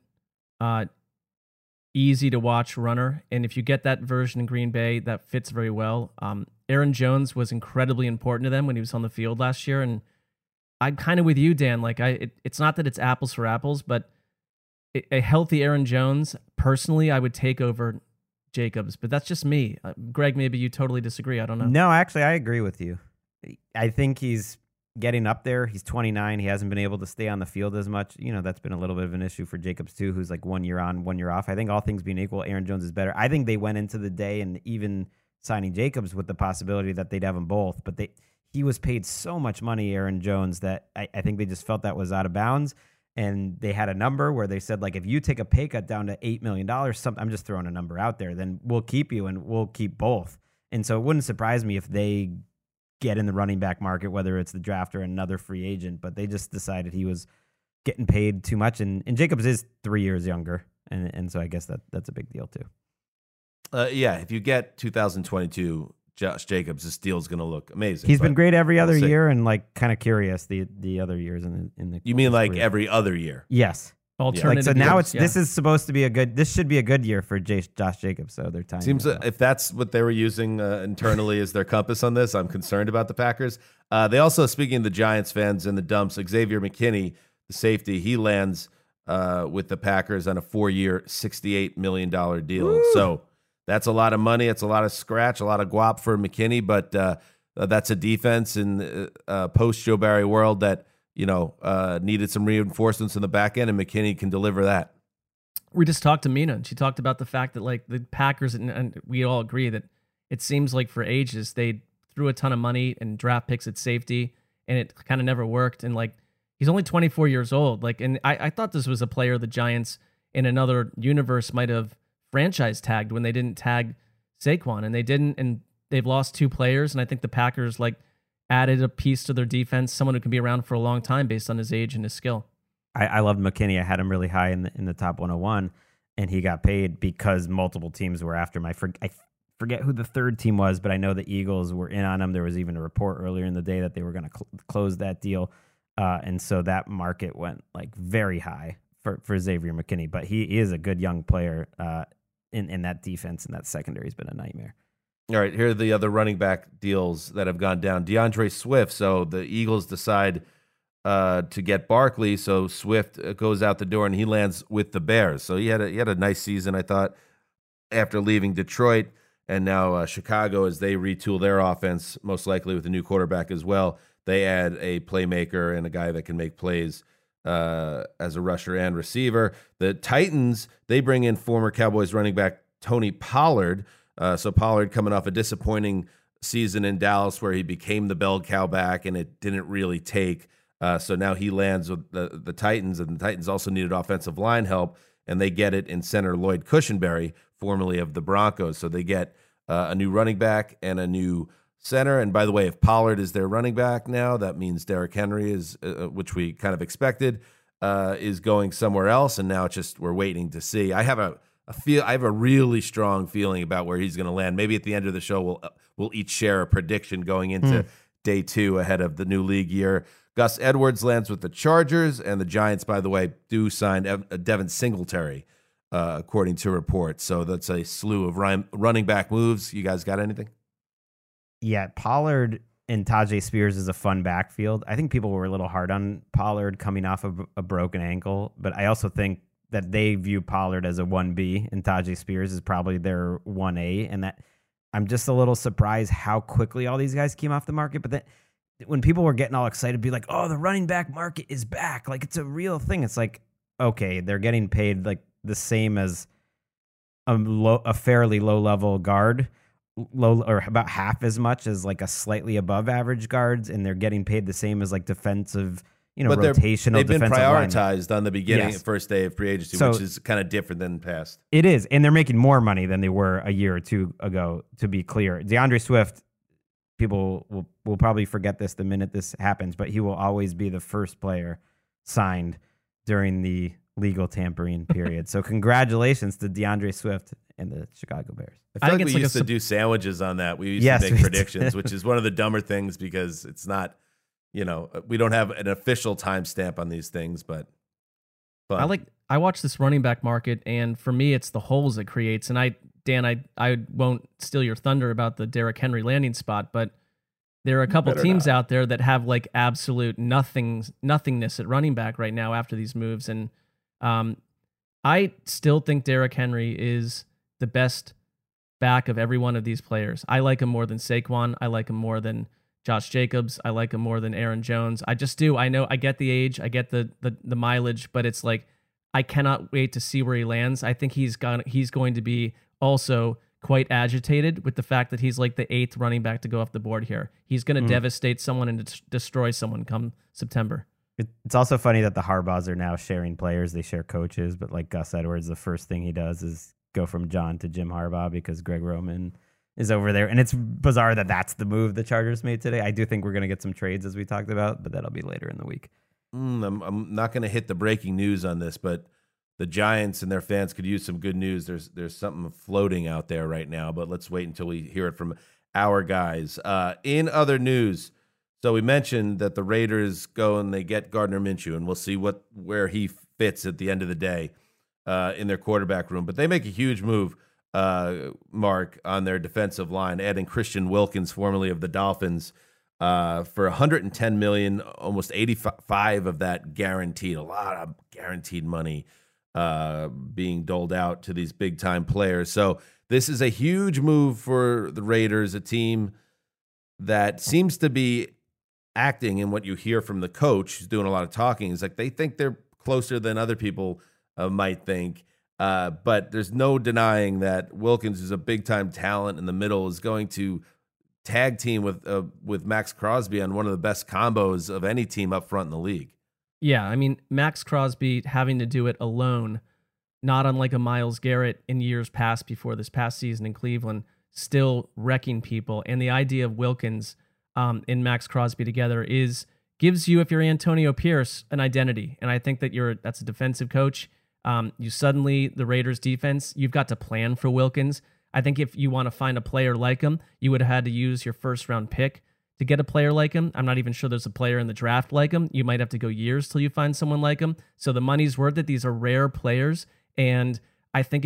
easy to watch runner. And if you get that version in Green Bay, that fits very well. Aaron Jones was incredibly important to them when he was on the field last year. And I'm kind of with you, Dan. Like, it's not that it's apples for apples, but a healthy Aaron Jones, personally, I would take over Jacobs. But that's just me. Greg, maybe you totally disagree. I don't know. No, actually, I agree with you. I think he's getting up there. He's 29. He hasn't been able to stay on the field as much. That's been a little bit of an issue for Jacobs too, who's like 1 year on, 1 year off. I think all things being equal, Aaron Jones is better. I think they went into the day and even signing Jacobs with the possibility that they'd have them both. But he was paid so much money, Aaron Jones, that I think they just felt that was out of bounds. And they had a number where they said, like, if you take a pay cut down to $8 million, I'm just throwing a number out there, then we'll keep you and we'll keep both. And so it wouldn't surprise me if they get in the running back market, whether it's the draft or another free agent, but they just decided he was getting paid too much. And Jacobs is 3 years younger. And so I guess that's a big deal too. Yeah, if you get 2022 Josh Jacobs, this deal's going to look amazing. He's been great every other we'll year, and like kind of curious the other years in the. You mean like career. every other year? Yes. Alternative. Like, so now years, this is supposed to be a good. This should be a good year for Josh Jacobs. So they're time. Seems if that's what they were using internally as their compass on this, I'm concerned about the Packers. They also, speaking of the Giants fans in the dumps, Xavier McKinney, the safety, he lands with the Packers on a 4-year, $68 million deal. Woo! So that's a lot of money. It's a lot of scratch, a lot of guap for McKinney, but that's a defense in post Joe Barry world that needed some reinforcements in the back end, and McKinney can deliver that. We just talked to Mina, and she talked about the fact that like the Packers, and we all agree that it seems like for ages they threw a ton of money and draft picks at safety, and it kind of never worked. And like he's only 24 years old. Like, and I thought this was a player the Giants in another universe might have franchise tagged when they didn't tag Saquon, and they didn't, and they've lost 2 players, and I think the Packers like added a piece to their defense, someone who can be around for a long time based on his age and his skill. I loved McKinney. I had him really high in the top 101, and he got paid because multiple teams were after him. I forget who the third team was, but I know the Eagles were in on him. There was even a report earlier in the day that they were going to close that deal, and so that market went like very high for Xavier McKinney. But he is a good young player in that defense, and that secondary has been a nightmare. All right, here are the other running back deals that have gone down. DeAndre Swift. So the Eagles decide to get Barkley. So Swift goes out the door and he lands with the Bears. So he had a nice season, I thought, after leaving Detroit, and now Chicago, as they retool their offense, most likely with a new quarterback as well. They add a playmaker and a guy that can make plays as a rusher and receiver. The Titans, they bring in former Cowboys running back Tony Pollard. So Pollard coming off a disappointing season in Dallas where he became the bell cow back and it didn't really take. So now he lands with the Titans, and the Titans also needed offensive line help, and they get it in center Lloyd Cushenberry, formerly of the Broncos. So they get a new running back and a new center. And by the way, if Pollard is their running back now, that means Derrick Henry is, which we kind of expected, is going somewhere else. And now it's just we're waiting to see. I have a really strong feeling about where he's going to land. Maybe at the end of the show, we'll each share a prediction going into day 2 ahead of the new league year. Gus Edwards lands with the Chargers, and the Giants, by the way, do sign Devin Singletary, according to reports. So that's a slew of running back moves. You guys got anything? Yeah, Pollard and Tajay Spears is a fun backfield. I think people were a little hard on Pollard coming off of a broken ankle, but I also think that they view Pollard as a 1B and Tajay Spears is probably their 1A, and that I'm just a little surprised how quickly all these guys came off the market. But then when people were getting all excited, be like, oh, the running back market is back. Like, it's a real thing. It's like, okay, they're getting paid like the same as a fairly low-level guard, or about half as much as like a slightly above average guards, and they're getting paid the same as like defensive, but rotational. They've been prioritized linemen on the beginning, yes. First day of free agency, so, which is kind of different than past. It is, and they're making more money than they were a year or 2 ago, to be clear. DeAndre Swift, people will probably forget this the minute this happens, but he will always be the first player signed during the legal tampering period. So congratulations to DeAndre Swift and the Chicago Bears. I feel like we used to do sandwiches on that. We used to make predictions, which is one of the dumber things because it's not, we don't have an official timestamp on these things, but I watch this running back market, and for me, it's the holes it creates. And Dan, I won't steal your thunder about the Derrick Henry landing spot, but there are a couple teams out there that have like absolute nothingness at running back right now after these moves. And I still think Derrick Henry is the best back of every one of these players. I like him more than Saquon. I like him more than Josh Jacobs. I like him more than Aaron Jones. I just do. I know I get the age, I get the mileage, but it's like I cannot wait to see where he lands. I think he's going to be also quite agitated with the fact that he's like the 8th running back to go off the board here. He's going to devastate someone and destroy someone come September. It's also funny that the Harbaughs are now sharing players. They share coaches, but like Gus Edwards, the first thing he does is go from John to Jim Harbaugh because Greg Roman is over there. And it's bizarre that that's the move the Chargers made today. I do think we're going to get some trades as we talked about, but that'll be later in the week. I'm not going to hit the breaking news on this, but the Giants and their fans could use some good news. There's something floating out there right now, but let's wait until we hear it from our guys. In other news, so we mentioned that the Raiders go and they get Gardner Minshew, and we'll see where he fits at the end of the day in their quarterback room. But they make a huge move, Mark, on their defensive line, adding Christian Wilkins, formerly of the Dolphins, for $110 million, almost 85 of that guaranteed. A lot of guaranteed money being doled out to these big-time players. So this is a huge move for the Raiders, a team that seems to be acting, and what you hear from the coach who's doing a lot of talking is like they think they're closer than other people might think. But there's no denying that Wilkins is a big-time talent in the middle, is going to tag team with Max Crosby on one of the best combos of any team up front in the league. Yeah, I mean, Max Crosby having to do it alone, not unlike a Myles Garrett in years past before this past season in Cleveland, still wrecking people. And the idea of Wilkins and Max Crosby together gives you, if you're Antonio Pierce, an identity. And I think that that's a defensive coach. The Raiders defense, you've got to plan for Wilkins. I think if you want to find a player like him, you would have had to use your first round pick to get a player like him. I'm not even sure there's a player in the draft like him. You might have to go years till you find someone like him. So the money's worth it. These are rare players. And I think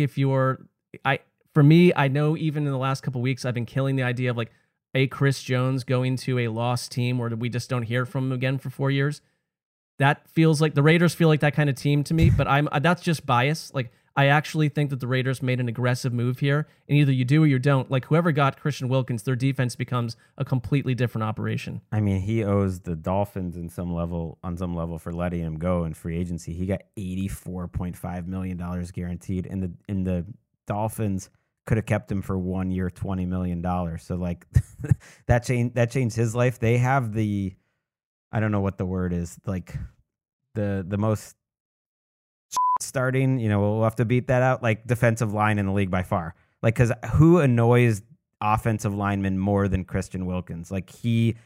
for me, I know even in the last couple of weeks, I've been killing the idea of like a Chris Jones going to a lost team where we just don't hear from him again for 4 years. That feels like the Raiders feel like that kind of team to me, but that's just bias. Like, I actually think that the Raiders made an aggressive move here, and either you do or you don't. Like, whoever got Christian Wilkins, their defense becomes a completely different operation. I mean, he owes the Dolphins on some level for letting him go in free agency. He got $84.5 million guaranteed, and the Dolphins could have kept him for 1 year, $20 million. So like that changed his life. They have I don't know what the word is, like the most starting, we'll have to beat that out, like defensive line in the league by far. Like, because who annoys offensive linemen more than Christian Wilkins? Like, he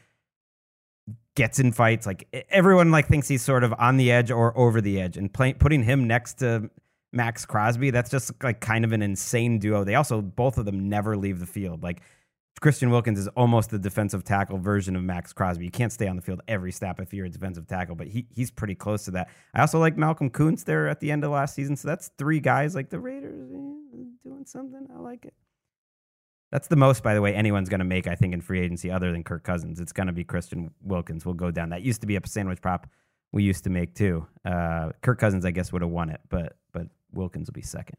gets in fights. Like, everyone thinks he's sort of on the edge or over the edge, and putting him next to Max Crosby, that's just like kind of an insane duo. They also, both of them never leave the field. Like, Christian Wilkins is almost the defensive tackle version of Max Crosby. You can't stay on the field every snap if you're a defensive tackle, but he's pretty close to that. I also like Malcolm Kuntz there at the end of last season. So that's three guys like the Raiders doing something. I like it. That's the most, by the way, anyone's going to make, I think, in free agency other than Kirk Cousins. It's going to be Christian Wilkins. We'll go down. That used to be a sandwich prop we used to make too. Kirk Cousins, I guess, would have won it, but Wilkins will be second.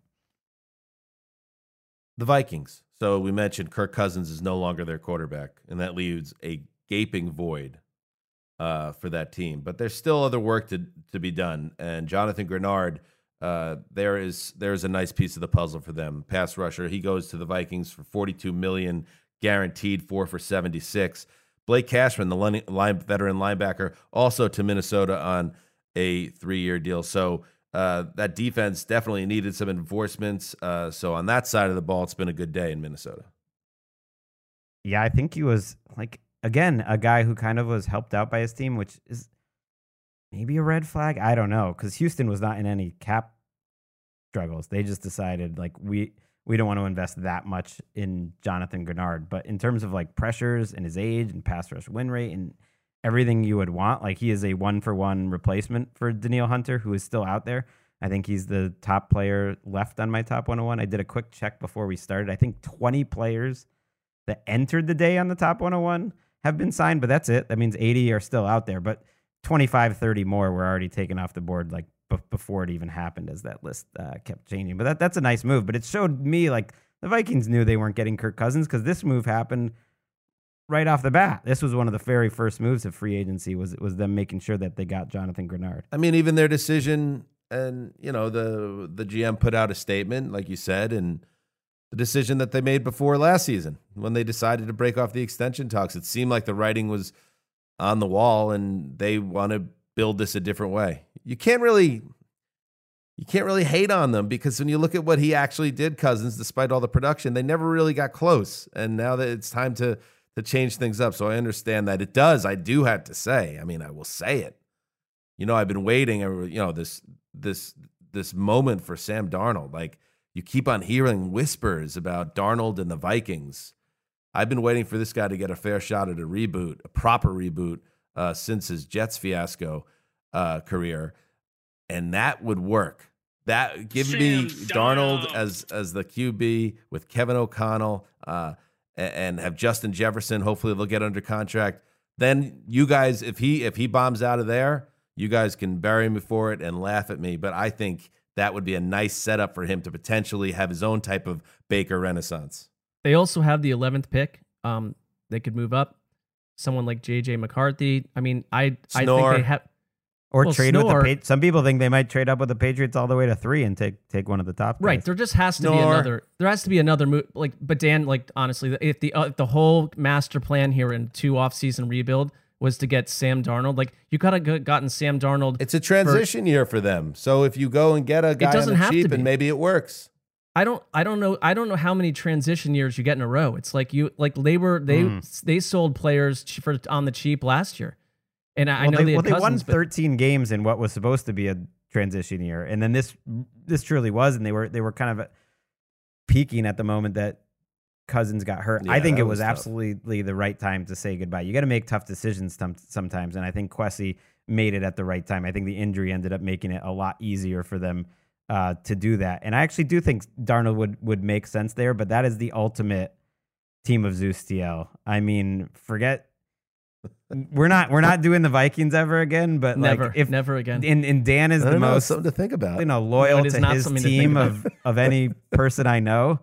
The Vikings. So we mentioned Kirk Cousins is no longer their quarterback, and that leaves a gaping void for that team. But there's still other work to be done. And Jonathan Grenard, there's a nice piece of the puzzle for them. Pass rusher, he goes to the Vikings for $42 million, guaranteed 4 for $76. Blake Cashman, the veteran linebacker, also to Minnesota on a 3-year deal. So that defense definitely needed some enforcements. So on that side of the ball, it's been a good day in Minnesota. Yeah, I think he was, again, a guy who kind of was helped out by his team, which is maybe a red flag. I don't know, because Houston was not in any cap struggles. They just decided, we don't want to invest that much in Jonathan Grenard. But in terms of, pressures and his age and pass rush win rate and everything you would want, he is a 1-for-1 replacement for Danielle Hunter, who is still out there. I think he's the top player left on my top 101. I did a quick check before we started. I think 20 players that entered the day on the top 101 have been signed, but that's it. That means 80 are still out there, but 25, 30 more were already taken off the board before it even happened, as that list kept changing. But that's a nice move. But it showed me the Vikings knew they weren't getting Kirk Cousins, because this move happened right off the bat. This was one of the very first moves of free agency, was them making sure that they got Jonathan Grenard. I mean, even their decision, and the GM put out a statement, like you said, and the decision that they made before last season when they decided to break off the extension talks. It seemed like the writing was on the wall, and they want to build this a different way. You can't really hate on them, because when you look at what he actually did, Cousins, despite all the production, they never really got close. And now that it's time to change things up. So I understand that it does. I do have to say, I mean, I will say it. I've been waiting, this this moment for Sam Darnold. Like, you keep on hearing whispers about Darnold and the Vikings. I've been waiting for this guy to get a fair shot at a proper reboot, since his Jets fiasco career, and that would work. That give me Darnold as the QB with Kevin O'Connell, and have Justin Jefferson. Hopefully they'll get under contract. Then you guys, if he bombs out of there, you guys can bury me for it and laugh at me. But I think that would be a nice setup for him to potentially have his own type of Baker renaissance. They also have the 11th pick. They could move up. Someone like J.J. McCarthy. I mean, I think they have. Or trade with the Patriots. Some people think they might trade up with the Patriots all the way to 3 and take one of the top guys. Right. There just has to be another. There has to be another move. Like, but Dan, like, honestly, if the whole master plan here in 2 offseason rebuild was to get Sam Darnold, like, you could have gotten Sam Darnold. It's a transition year for them. So if you go and get a guy on the cheap, and maybe it works. I don't know how many transition years you get in a row. It's like they sold players on the cheap last year. And I know they won 13 games in what was supposed to be a transition year, and then this truly was, and they were kind of peaking at the moment that Cousins got hurt. Yeah, I think it was tough. Absolutely the right time to say goodbye. You got to make tough decisions sometimes, and I think Kwesi made it at the right time. I think the injury ended up making it a lot easier for them to do that, and I actually do think Darnold would make sense there. But that is the ultimate team of Zeus TL. I mean, forget. We're not doing the Vikings ever again, but never again. And Dan is the most something to think about. Loyal to his team of any person I know.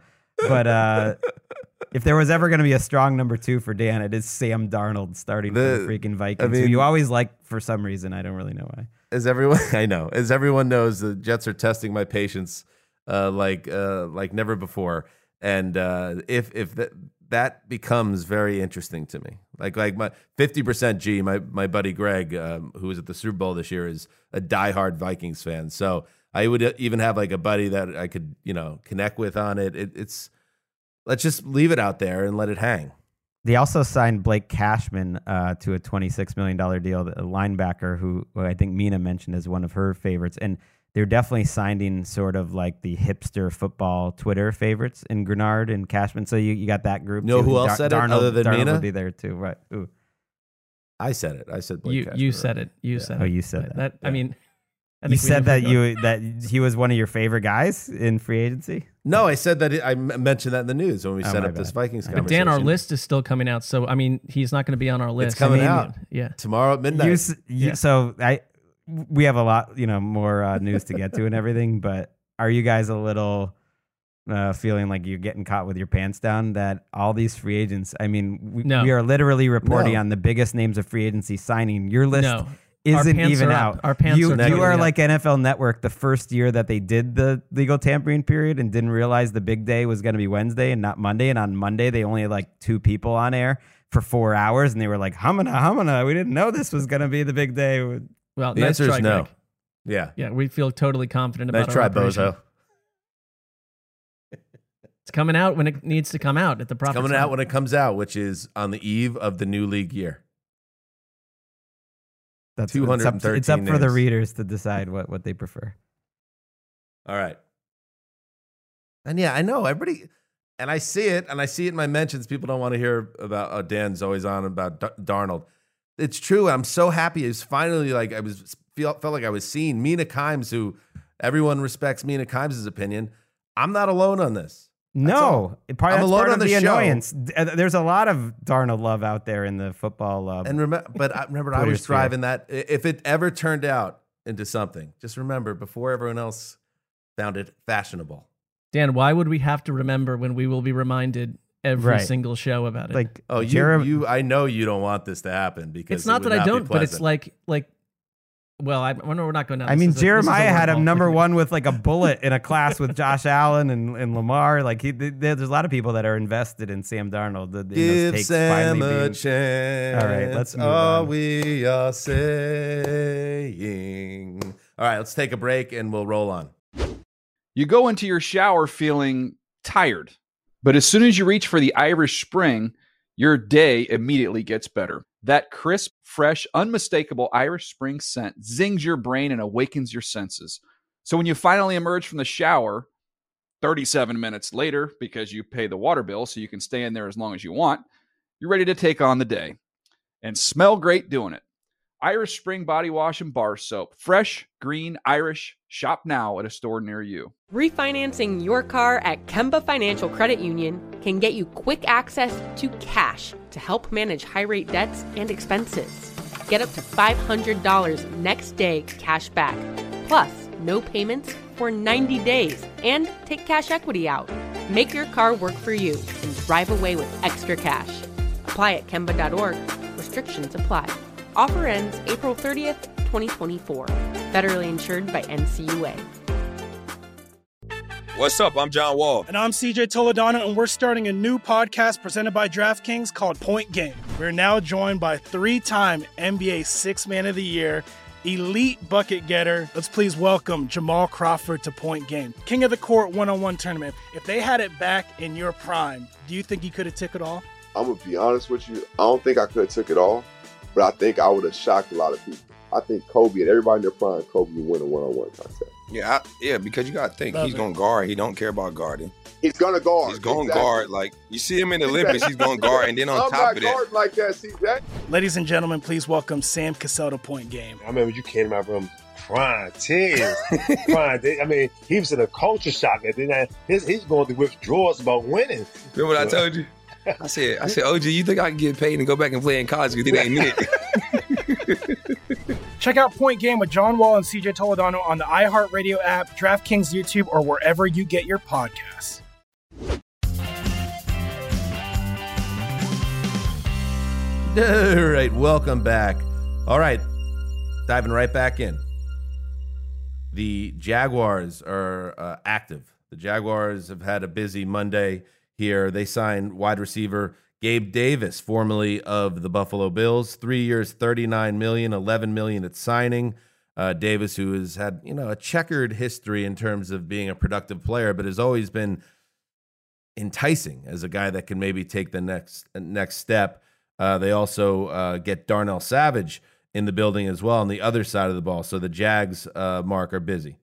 But if there was ever going to be a strong number 2 for Dan, it is Sam Darnold starting for the freaking Vikings, who you always like for some reason. I don't really know why. As everyone knows, the Jets are testing my patience like never before, and if that becomes very interesting to me. Like my 50% G, my buddy Greg, who was at the Super Bowl this year, is a diehard Vikings fan. So I would even have like a buddy that I could, connect with on it. It's let's just leave it out there and let it hang. They also signed Blake Cashman to a $26 million deal, a linebacker who I think Mina mentioned as one of her favorites. And they're definitely signing sort of like the hipster football Twitter favorites in Grenard and Cashman. So you got that group. You know who else said it other than Darnold Mina? would be there too. Right. Ooh. I said it. I said Blake Cashman. You said it. You said it. Oh, you said that. I mean, you said that he was one of your favorite guys in free agency? No, I said that I mentioned that in the news when we set up this Vikings conversation. But Dan, our list is still coming out. So, I mean, he's not going to be on our list. It's coming out. Yeah. Tomorrow at midnight. So we have a lot, more news to get to and everything, but are you guys a little feeling like you're getting caught with your pants down that all these free agents, I mean, we are literally reporting on the biggest names of free agency signing. Your list isn't even out. Our pants you are up. like NFL Network the first year that they did the legal tampering period and didn't realize the big day was going to be Wednesday and not Monday. And on Monday, they only had like 2 people on air for 4 hours. And they were like, humana. We didn't know this was going to be the big day. Well, the answer is no. Greg. Yeah. Yeah, we feel totally confident about Nice try, our operation. bozo. It's coming out when it needs to come out at the proper time. Coming out when it comes out, which is on the eve of the new league year. That's 213 It's up for the names. readers to decide what they prefer. All right. And yeah, I know everybody, and I see it in my mentions. People don't want to hear about Dan's always on about Darnold. It's true. I'm so happy. It's finally like felt like I was seeing Mina Kimes, who everyone respects Mina Kimes' opinion. I'm not alone on this. No, I'm that's alone part on of the the show. annoyance. There's a lot of Darnold love out there in the football. And remember, I was driving that. If it ever turned out into something, just remember before everyone else found it fashionable. Dan, why would we have to remember when we will be reminded every single show about it? Like, I know you don't want this to happen because it's not that I don't, but it's like. Well, we're not going down. I mean, Jeremiah had him number 1 with like a bullet in a class with Josh Allen and Lamar. Like there's a lot of people that are invested in Sam Darnold. Give Sam a chance. All right, let's move all on. we are saying. All right, let's take a break and we'll roll on. You go into your shower feeling tired, but as soon as you reach for the Irish Spring, your day immediately gets better. That crisp, fresh, unmistakable Irish Spring scent zings your brain and awakens your senses. So when you finally emerge from the shower 37 minutes later, because you pay the water bill so you can stay in there as long as you want, you're ready to take on the day and smell great doing it. Irish Spring Body Wash and Bar Soap. Fresh, green, Irish. Shop now at a store near you. Refinancing your car at Kemba Financial Credit Union can get you quick access to cash to help manage high-rate debts and expenses. Get up to $500 next day cash back, plus no payments for 90 days, and take cash equity out. Make your car work for you and drive away with extra cash. Apply at Kemba.org. Restrictions apply. Offer ends April 30th, 2024. Federally insured by NCUA. What's up? I'm John Wall. And I'm CJ Toledano, and we're starting a new podcast presented by DraftKings called Point Game. We're now joined by three-time NBA Sixth Man of the Year, elite bucket getter. Let's please welcome Jamal Crawford to Point Game. King of the Court one-on-one tournament. If they had it back in your prime, do you think you could have took it all? I'm going to be honest with you. I don't think I could have took it all, but I think I would have shocked a lot of people. I think Kobe and everybody in their prime, Kobe would win a one-on-one contest. Yeah, because you got to think, he's going to guard. He don't care about guarding. He's going to guard. He's going to guard. Like, you see him in the Olympics, he's going to guard. And then on top of that. I'm not guarding like that, CJ. Ladies and gentlemen, please welcome Sam Cassell to Point Game. I remember you came to my room crying, tears, crying. I mean, he was in a culture shock. And then he's going through withdrawals about winning. Remember what I told you? I said, OG, you think I can get paid and go back and play in college because it ain't it? Check out Point Game with John Wall and CJ Toledano on the iHeartRadio app, DraftKings YouTube, or wherever you get your podcasts. All right, welcome back. All right, diving right back in. The Jaguars are active. The Jaguars have had a busy Monday here. They signed wide receiver Gabe Davis, formerly of the Buffalo Bills, 3 years, $39 million, $11 million at signing. Davis, who has had a checkered history in terms of being a productive player, but has always been enticing as a guy that can maybe take the next step. They also get Darnell Savage in the building as well on the other side of the ball. So the Jags, Mark, are busy.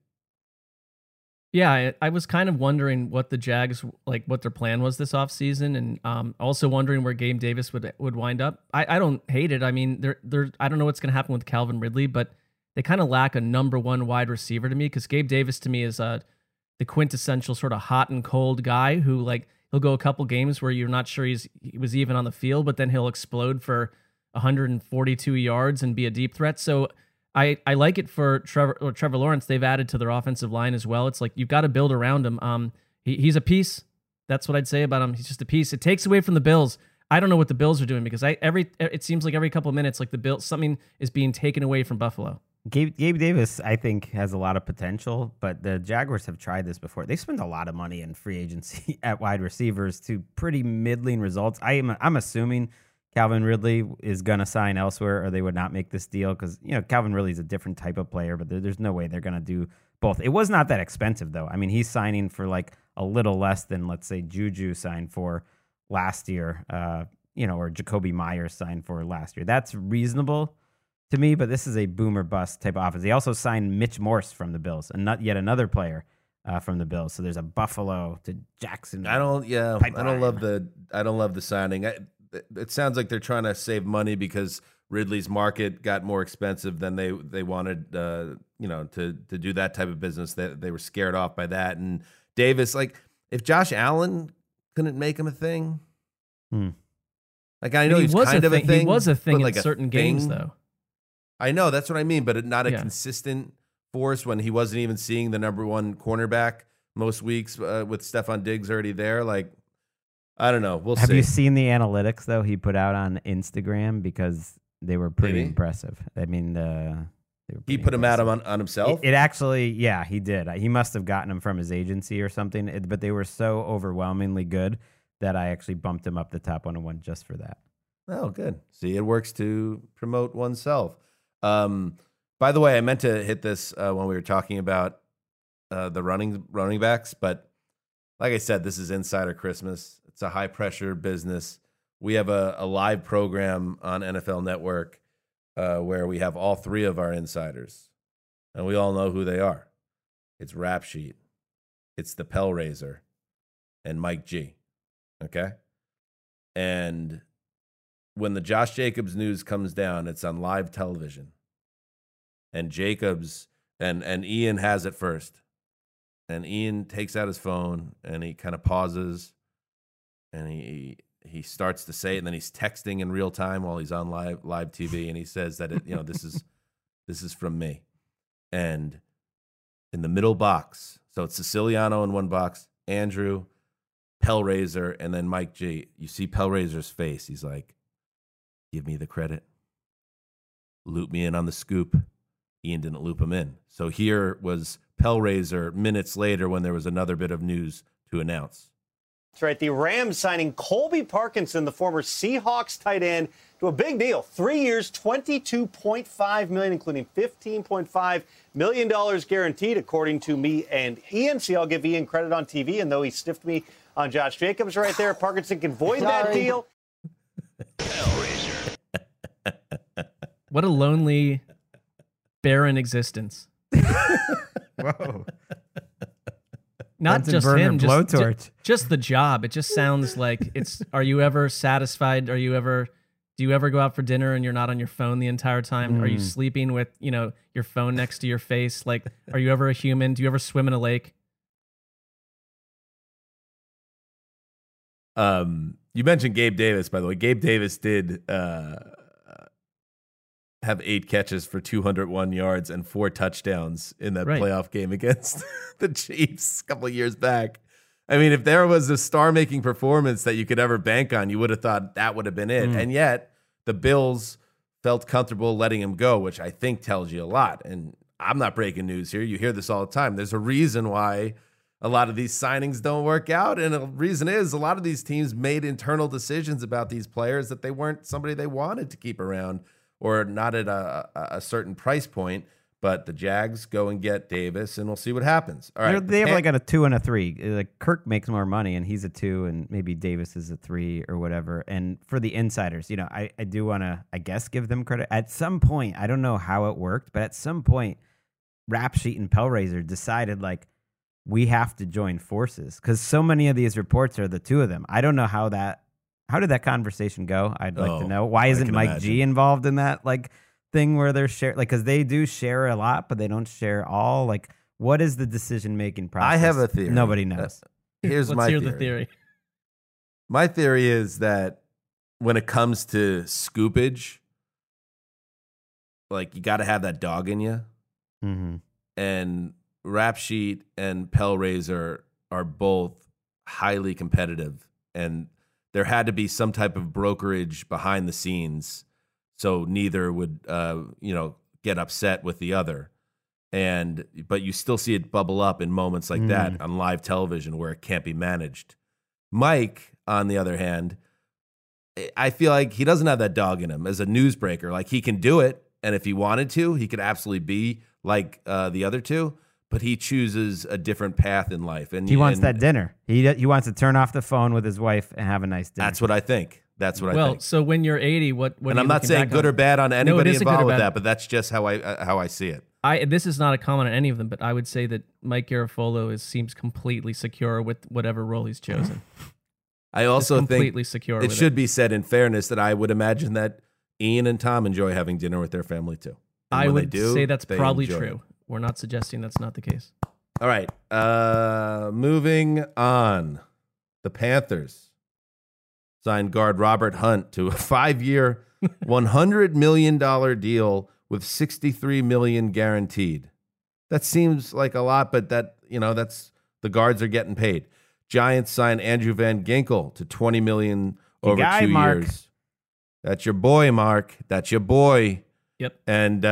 Yeah, I was kind of wondering what the Jags, what their plan was this offseason, and also wondering where Gabe Davis would wind up. I don't hate it. I mean, I don't know what's going to happen with Calvin Ridley, but they kind of lack a number one wide receiver to me, because Gabe Davis to me is the quintessential sort of hot and cold guy who he'll go a couple games where you're not sure he was even on the field, but then he'll explode for 142 yards and be a deep threat. So I like it for Trevor Lawrence. They've added to their offensive line as well. It's like you've got to build around him. He's a piece. That's what I'd say about him. He's just a piece. It takes away from the Bills. I don't know what the Bills are doing, because it seems like every couple of minutes, like the Bills, something is being taken away from Buffalo. Gabe Davis, I think, has a lot of potential, but the Jaguars have tried this before. They spend a lot of money in free agency at wide receivers to pretty middling results. I'm assuming Calvin Ridley is going to sign elsewhere, or they would not make this deal, because Calvin Ridley is a different type of player, but there's no way they're going to do both. It was not that expensive, though. I mean, he's signing for a little less than, let's say, Juju signed for last year, or Jacoby Myers signed for last year. That's reasonable to me, but this is a boomer bust type of offense. They also signed Mitch Morse from the Bills, and not yet another player from the Bills. So there's a Buffalo to Jackson. I don't love the signing. It sounds like they're trying to save money because Ridley's market got more expensive than they wanted, to do that type of business. That they were scared off by that. And Davis, if Josh Allen couldn't make him a thing, I know he was kind of a thing. He was a thing in certain games, though. I know, that's what I mean, but not a consistent force when he wasn't even seeing the number one cornerback most weeks with Stephon Diggs already there. I don't know. We'll see. Have you seen the analytics, though, he put out on Instagram? Because they were pretty impressive. I mean, he put them out on himself? It actually, yeah, he did. He must have gotten them from his agency or something, but they were so overwhelmingly good that I actually bumped him up the top 101 just for that. Oh, good. See, it works to promote oneself. By the way, I meant to hit this when we were talking about the running backs, but like I said, this is Insider Christmas. It's a high-pressure business. We have a live program on NFL Network where we have all three of our insiders, and we all know who they are. it's Rap Sheet, it's the Pellraiser, and Mike G. Okay? And when the Josh Jacobs news comes down, it's on live television. And Jacobs and Ian has it first. And Ian takes out his phone and he kind of pauses and he starts to say it, and then he's texting in real time while he's on live TV, and he says that this is from me. And in the middle box, so it's Siciliano in one box, Andrew, Pellraiser, and then Mike G. You see Pellraiser's face. He's like, give me the credit. Loop me in on the scoop. Ian didn't loop him in. So here was Pellraiser minutes later when there was another bit of news to announce. That's right. The Rams signing Colby Parkinson, the former Seahawks tight end, to a big deal. 3 years, $22.5 million, including $15.5 million guaranteed, according to me and Ian. See, I'll give Ian credit on TV, and though he stiffed me on Josh Jacobs right there, Parkinson can void that deal. What a lonely, barren existence. Whoa. Not Bunsen just burner him, blowtorch. just the job. It just sounds like it's. Are you ever satisfied? Do you ever go out for dinner and you're not on your phone the entire time? Are you sleeping with your phone next to your face? Like, are you ever a human? Do you ever swim in a lake? You mentioned Gabe Davis, by the way. Gabe Davis did have 8 catches for 201 yards and 4 touchdowns in that playoff game against the Chiefs a couple of years back. I mean, if there was a star-making performance that you could ever bank on, you would have thought that would have been it. And yet, the Bills felt comfortable letting him go, which I think tells you a lot. And I'm not breaking news here. You hear this all the time. There's a reason why a lot of these signings don't work out. And the reason is a lot of these teams made internal decisions about these players that they weren't somebody they wanted to keep around, or not at a certain price point, but the Jags go and get Davis, and we'll see what happens. All right, they have like a 2 and a 3. Like Kirk makes more money, and he's a 2, and maybe Davis is a 3 or whatever. And for the insiders, I do want to, I guess, give them credit. At some point, I don't know how it worked, but at some point, Rap Sheet and Pellraiser decided like we have to join forces because so many of these reports are the two of them. I don't know how did that conversation go? I'd like to know. Why isn't Mike G involved in that thing where they're share because they do share a lot, but they don't share all. Like, what is the decision-making process? I have a theory. Nobody knows. Let's hear the theory. My theory is that when it comes to scoopage, like you got to have that dog in you. Mm-hmm. And Rap Sheet and Pellraiser are both highly competitive, and there had to be some type of brokerage behind the scenes, so neither would get upset with the other. But you still see it bubble up in moments like that on live television where it can't be managed. Mike, on the other hand, I feel like he doesn't have that dog in him as a newsbreaker. Like, he can do it, and if he wanted to, he could absolutely be like the other two. But he chooses a different path in life, and he wants that dinner. He wants to turn off the phone with his wife and have a nice dinner. That's what I think. I think. Well, so when you're 80, what? And I'm not saying good or bad on anybody involved with that, but that's just how I see it. This is not a comment on any of them, but I would say that Mike Garafolo seems completely secure with whatever role he's chosen. I also think completely secure. It should be said in fairness that I would imagine that Ian and Tom enjoy having dinner with their family too. And I would say that's probably true. We're not suggesting that's not the case. All right. Moving on. The Panthers signed guard Robert Hunt to a 5-year, $100 million deal with $63 million guaranteed. That seems like a lot, but that's the guards are getting paid. Giants signed Andrew Van Ginkel to $20 million over 2 years. That's your boy, Mark. That's your boy. Yep. And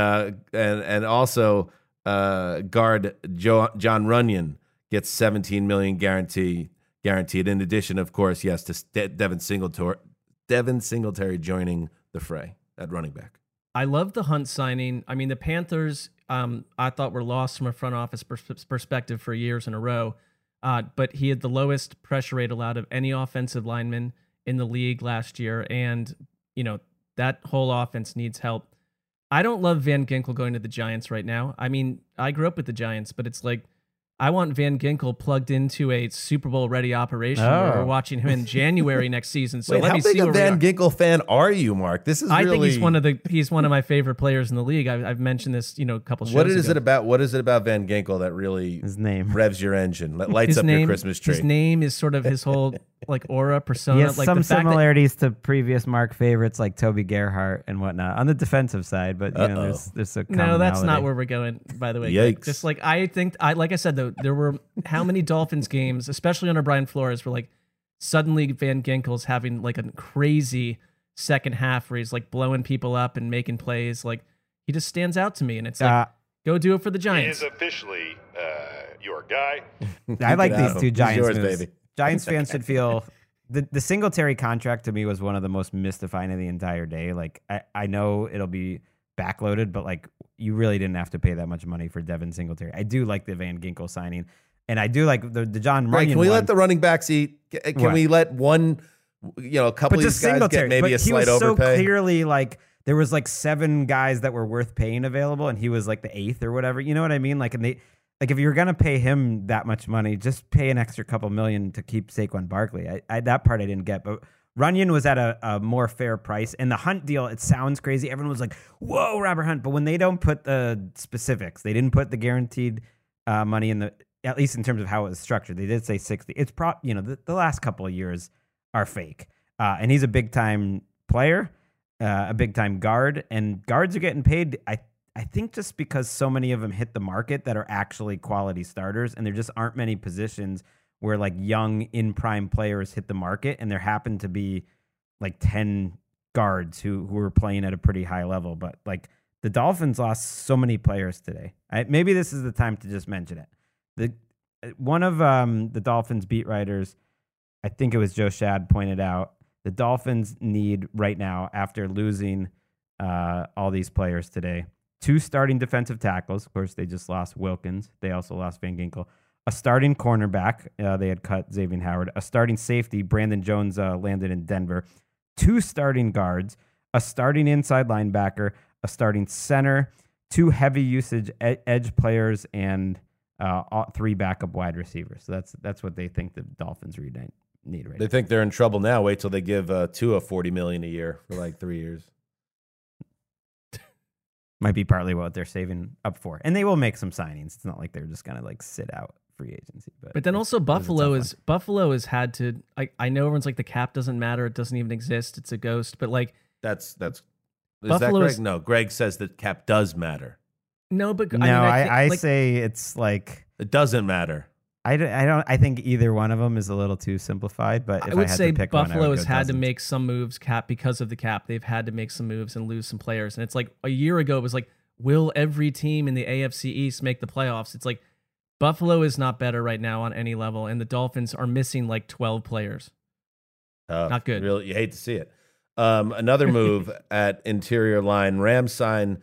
also guard John Runyon gets $17 million guaranteed. In addition, of course, yes, to Devin Singletary joining the fray at running back. I love the Hunt signing. I mean, the Panthers, I thought were lost from a front office perspective for years in a row. But he had the lowest pressure rate allowed of any offensive lineman in the league last year, and that whole offense needs help. I don't love Van Ginkel going to the Giants right now. I mean, I grew up with the Giants, but it's like I want Van Ginkel plugged into a Super Bowl ready operation where we're watching him in January next season. So Wait, let how me big see a where Van Ginkel fan are you, Mark? This is I really... think he's one of my favorite players in the league. I've mentioned this, a couple shows What is ago. What is it about Van Ginkel that really his name revs your engine, lights up your Christmas tree? His name is sort of his whole aura, persona. He has like some the fact similarities to previous Mark favorites like Toby Gerhart and whatnot on the defensive side, but there's a No, that's not where we're going, by the way. Yikes. Just like like I said, though, there were how many Dolphins games, especially under Brian Flores, where like suddenly Van Ginkel's having like a crazy second half where he's like blowing people up and making plays. Like he just stands out to me, and it's like, go do it for the Giants. He is officially your guy. I like these two Giants yours, moves. baby. Giants fans should feel the Singletary contract to me was one of the most mystifying of the entire day. Like I know it'll be backloaded, but like you really didn't have to pay that much money for Devin Singletary. I do like the Van Ginkel signing, and I do like the John Runyon. Can we let the running backs eat? Can we let one, a couple of these guys get maybe a slight overpay? So clearly, like there was like 7 guys that were worth paying available, and he was like the 8th or whatever. You know what I mean? Like, and they. Like, if you're going to pay him that much money, just pay an extra couple million to keep Saquon Barkley. That part I didn't get. But Runyon was at a more fair price. And the Hunt deal, it sounds crazy. Everyone was like, whoa, Robert Hunt. But when they don't put the specifics, they didn't put the guaranteed money in at least in terms of how it was structured. They did say 60. It's the last couple of years are fake. And he's a big-time player, a big-time guard. And guards are getting paid, I think just because so many of them hit the market that are actually quality starters, and there just aren't many positions where like young in prime players hit the market, and there happen to be like 10 guards who are playing at a pretty high level. But like the Dolphins lost so many players today. Maybe this is the time to just mention it. One of the Dolphins beat writers, I think it was Joe Shad, pointed out the Dolphins need right now, after losing all these players today, 2 starting defensive tackles. Of course, they just lost Wilkins. They also lost Van Ginkel. A starting cornerback. They had cut Xavier Howard. A starting safety. Brandon Jones landed in Denver. 2 starting guards. A starting inside linebacker. A starting center. 2 heavy usage edge players. And 3 backup wide receivers. So that's what they think the Dolphins need right now. They think they're in trouble now. Wait till they give Tua $40 million a year for like 3 years. Might be partly what they're saving up for. And they will make some signings. It's not like they're just going to like sit out free agency. But then also Buffalo has had to, I know everyone's like the cap doesn't matter. It doesn't even exist. It's a ghost. But like is that Greg? No, Greg says that cap does matter. No, but I say it's like it doesn't matter. I think either one of them is a little too simplified, but if I would say to pick Buffalo one, has had to make some moves because of the cap. They've had to make some moves and lose some players. And it's like a year ago, it was like, will every team in the AFC East make the playoffs? It's like Buffalo is not better right now on any level, and the Dolphins are missing like 12 players. Not good. Really, you hate to see it. Another move at interior line, Rams sign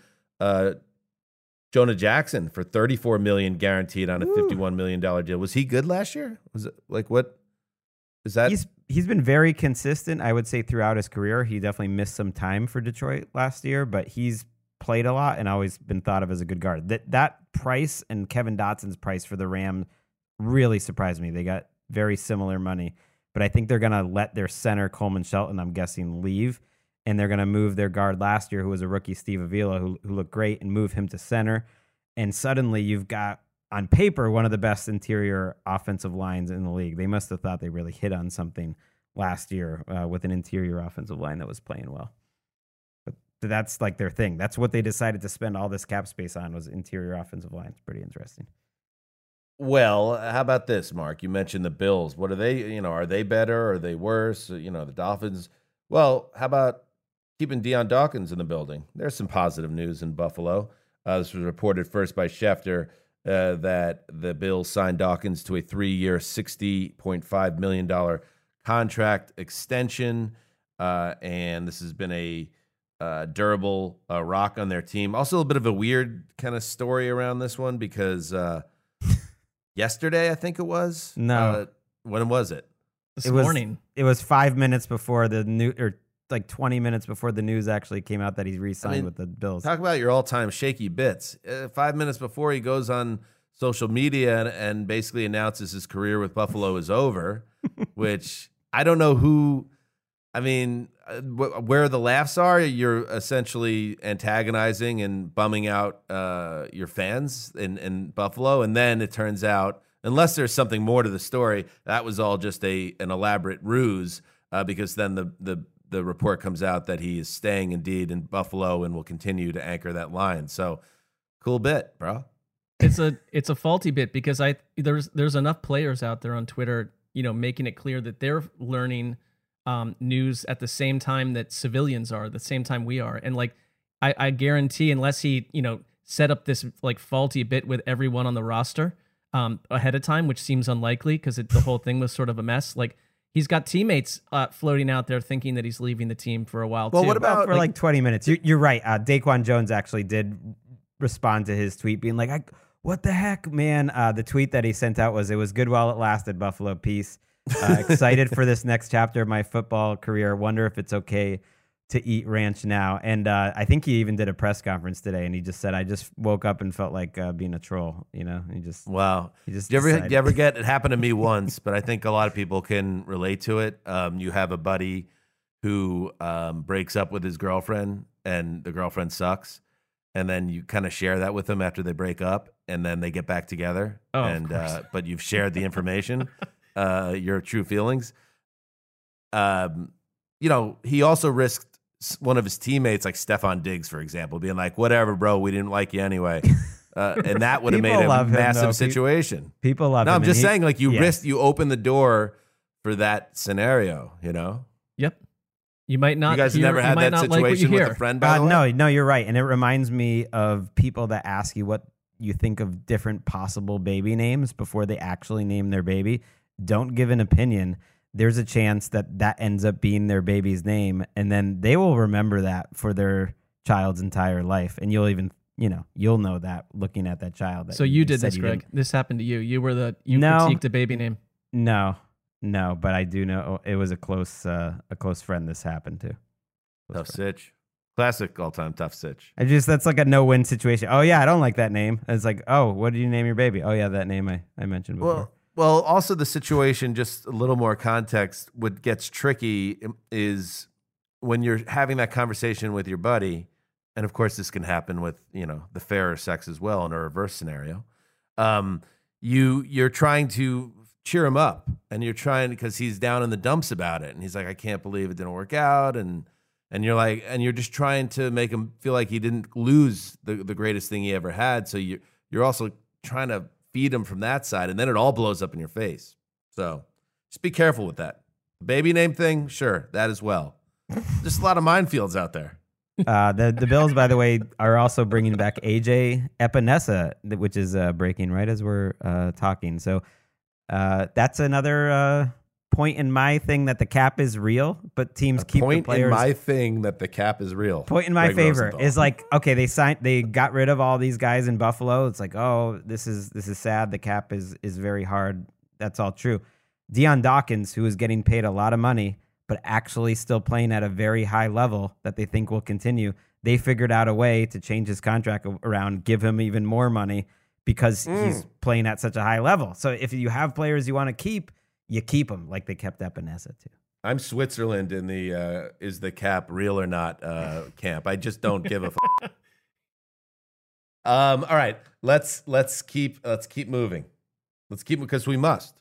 Jonah Jackson for $34 million guaranteed on a $51 million deal. Was he good last year? Was it like what is that? He's been very consistent, I would say, throughout his career. He definitely missed some time for Detroit last year, but he's played a lot and always been thought of as a good guard. That price and Kevin Dotson's price for the Rams really surprised me. They got very similar money, but I think they're going to let their center, Coleman Shelton, I'm guessing, leave. And they're going to move their guard last year, who was a rookie, Steve Avila, who looked great, and move him to center. And suddenly you've got, on paper, one of the best interior offensive lines in the league. They must have thought they really hit on something last year with an interior offensive line that was playing well. But that's like their thing. That's what they decided to spend all this cap space on, was interior offensive line. It's pretty interesting. Well, how about this, Mark? You mentioned the Bills. What are they, are they better? Are they worse? The Dolphins. Well, how about keeping Deion Dawkins in the building? There's some positive news in Buffalo. This was reported first by Schefter that the Bills signed Dawkins to a 3-year, $60.5 million contract extension. And this has been a durable rock on their team. Also, a little bit of a weird kind of story around this one because yesterday, I think it was. No. When was it? This morning. It was 5 minutes before the new, or like 20 minutes before the news actually came out that he's re-signed with the Bills. Talk about your all-time shaky bits. 5 minutes before he goes on social media and basically announces his career with Buffalo is over, which I don't know who. I mean, where the laughs are, you're essentially antagonizing and bumming out your fans in Buffalo. And then it turns out, unless there's something more to the story, that was all just an elaborate ruse because then the report comes out that he is staying indeed in Buffalo and will continue to anchor that line. So cool bit, bro. It's a faulty bit because there's enough players out there on Twitter, making it clear that they're learning news at the same time that civilians are, the same time we are. And like, I guarantee unless he, set up this like faulty bit with everyone on the roster ahead of time, which seems unlikely because the whole thing was sort of a mess. Like he's got teammates floating out there thinking that he's leaving the team for a while. Well, too. what about for like 20 minutes? You're right. Daquan Jones actually did respond to his tweet being like, what the heck, man? The tweet that he sent out was, it was good while it lasted, Buffalo. Peace. Excited for this next chapter of my football career. Wonder if it's okay to eat ranch now. And I think he even did a press conference today, and he just said, I just woke up and felt like being a troll. He just wow. He just do you ever get it happened to me once, but I think a lot of people can relate to it. You have a buddy who breaks up with his girlfriend, and the girlfriend sucks. And then you kind of share that with them after they break up, and then they get back together. Oh, and but you've shared the information, your true feelings. He also risked one of his teammates, like Stephon Diggs, for example, being like, "Whatever, bro, we didn't like you anyway," and that would have made a massive situation. People love him. No, I'm just saying, like you yeah. you open the door for that scenario. Yep. You might not. You guys never had that situation with a friend, by the way? No, you're right. And it reminds me of people that ask you what you think of different possible baby names before they actually name their baby. Don't give an opinion. There's a chance that ends up being their baby's name, and then they will remember that for their child's entire life. And you'll even, you'll know that looking at that child. So you did this, Greg. This happened to you. You critiqued a baby name. No, but I do know it was a close friend this happened to. Tough sitch. Classic all-time tough sitch. That's like a no-win situation. Oh yeah, I don't like that name. It's like, oh, what did you name your baby? Oh yeah, that name I mentioned before. Well, also the situation, just a little more context, what gets tricky is when you're having that conversation with your buddy, and of course this can happen with, the fairer sex as well in a reverse scenario. You're trying to cheer him up, and you're trying, because he's down in the dumps about it, and he's like, I can't believe it didn't work out, and you're like, and you're just trying to make him feel like he didn't lose the greatest thing he ever had. So you're also trying to feed him from that side, and then it all blows up in your face. So just be careful with that. Baby name thing, sure, that as well. Just a lot of minefields out there. The Bills, by the way, are also bringing back AJ Epinesa, which is breaking right as we're talking. So that's another point in my thing that the cap is real, but teams keep the players. Point in my thing that the cap is real. Point in my favor is like, okay, they got rid of all these guys in Buffalo. It's like, oh, this is sad. The cap is very hard. That's all true. Deion Dawkins, who is getting paid a lot of money, but actually still playing at a very high level that they think will continue. They figured out a way to change his contract around, give him even more money because he's playing at such a high level. So if you have players you want to keep, you keep them, like they kept Epinesa too. I'm Switzerland in the is the cap real or not camp. I just don't give a f. All right, let's keep moving. Let's keep, because we must.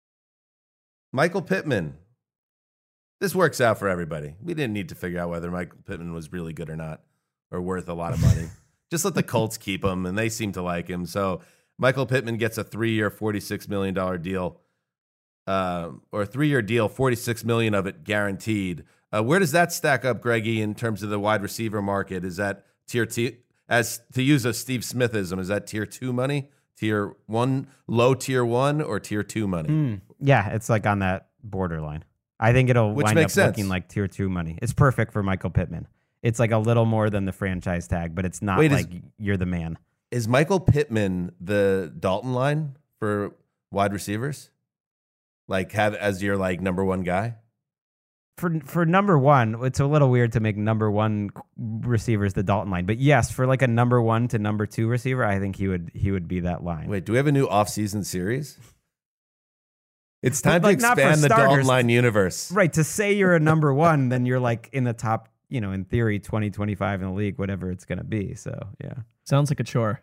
Michael Pittman. This works out for everybody. We didn't need to figure out whether Michael Pittman was really good or not, or worth a lot of money. Just let the Colts keep him, and they seem to like him. So Michael Pittman gets a 3-year, $46 million deal, or a 3-year deal, $46 million of it guaranteed. Where does that stack up, Greggy, in terms of the wide receiver market? Is that tier T, as to use a Steve Smithism, is that tier 2 money, tier 1, low tier 1, or tier 2 money? Yeah, it's like on that borderline. I think it'll wind up looking like tier 2 money. It's perfect for Michael Pittman. It's like a little more than the franchise tag, but it's not you're the man. Is Michael Pittman the Dalton line for wide receivers? Like have as your like number one guy? for number one, it's a little weird to make number one receivers the Dalton line. But yes, for like a number one to number two receiver, I think he would be that line. Wait, do we have a new off-season series? It's time Like, to not for expand the starters. Dalton line universe. Right. To say you're a number one, then you're like in the top, in theory, 20, 25 in the league, whatever it's going to be. So, yeah. Sounds like a chore.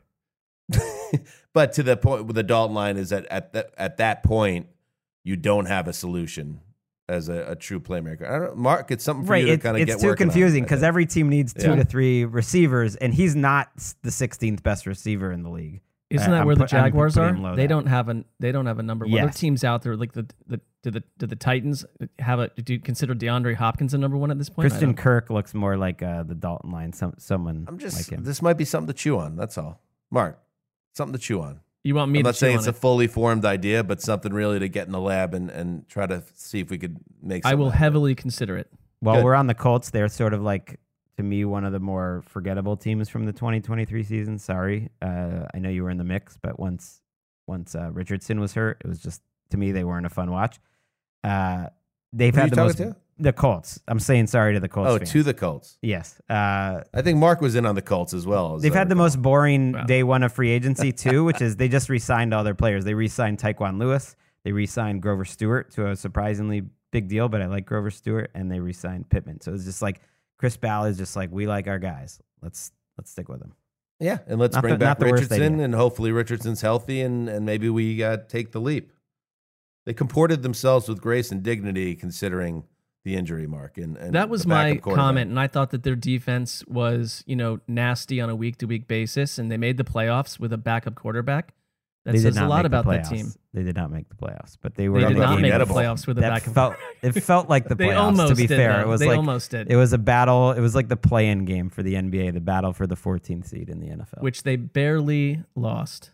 But to the point with the Dalton line is that at that point, you don't have a solution as a true playmaker. I don't know, Mark, it's something for you to kind of get It's too working on, confusing I because think. every team needs 2 to 3 receivers, and he's not the 16th best receiver in the league. Isn't that where the Jaguars are? They They don't have a number one. There are Yes. teams out there like do the Titans do you consider DeAndre Hopkins a number one at this point? Christian Kirk looks more like the Dalton line. Someone like him. This might be something to chew on. That's all. Mark, something to chew on. You want me I'm to not saying chew it's on a fully formed idea, but something really to get in the lab and try to see if we could make I something will happen. heavily consider it. While Good. we're on the Colts, they're sort of like, to me, one of the more forgettable teams from the 2023 season. Sorry. I know you were in the mix, but once Richardson was hurt, it was just, to me, they weren't a fun watch. They've Who are had you the most... talking to? The Colts. I'm saying sorry to the Colts Oh, fans. to the Colts. Yes. I think Mark was in on the Colts as well. They've had the most boring day one of free agency, too, which is they just re-signed all their players. They re-signed Tyquan Lewis. They re-signed Grover Stewart to a surprisingly big deal, but I like Grover Stewart, and they re-signed Pittman. So it's just like Chris Ballard is just like, we like our guys. Let's stick with them. Yeah, and let's Not bring the- back not the worst Richardson, idea. and hopefully Richardson's healthy, and maybe we take the leap. They comported themselves with grace and dignity considering the injury, Mark. And That was the my backup quarterback. comment, and I thought that their defense was, nasty on a week-to-week basis, and they made the playoffs with a backup quarterback. That They did says a not lot make the about that playoffs. team. They did not make the playoffs, but they were. They did not make the inedible. playoffs with a That backup. It felt like the They playoffs. almost To be did, fair, though. it was They like almost did. It was a battle. It was like the play-in game for the NBA, the battle for the 14th seed in the NFL. Which they barely lost.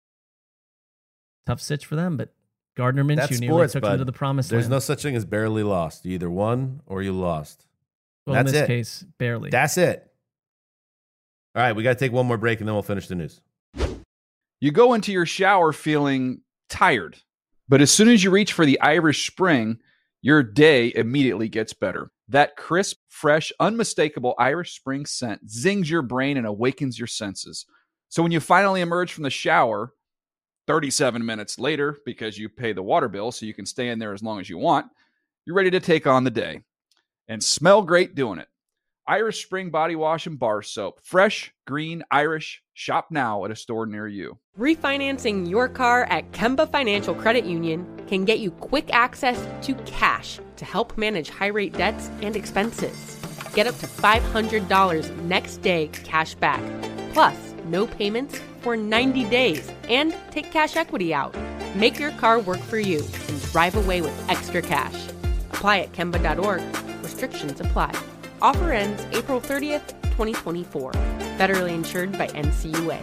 Tough stitch for them, but Gardner Minshew That's nearly sports, took them bud. to the promised There's land. no such thing as barely lost. You either won or you lost. Well, That's in this it. case, barely. That's it. All right, we got to take one more break, and then we'll finish the news. You go into your shower feeling tired, but as soon as you reach for the Irish Spring, your day immediately gets better. That crisp, fresh, unmistakable Irish Spring scent zings your brain and awakens your senses. So when you finally emerge from the shower, 37 minutes later, because you pay the water bill so you can stay in there as long as you want, you're ready to take on the day. And smell great doing it. Irish Spring Body Wash and Bar Soap. Fresh, green, Irish. Shop now at a store near you. Refinancing your car at Kemba Financial Credit Union can get you quick access to cash to help manage high-rate debts and expenses. Get up to $500 next day cash back. Plus, no payments for 90 days and take cash equity out. Make your car work for you and drive away with extra cash. Apply at Kemba.org. Restrictions apply. Offer ends April 30th, 2024. Federally insured by NCUA.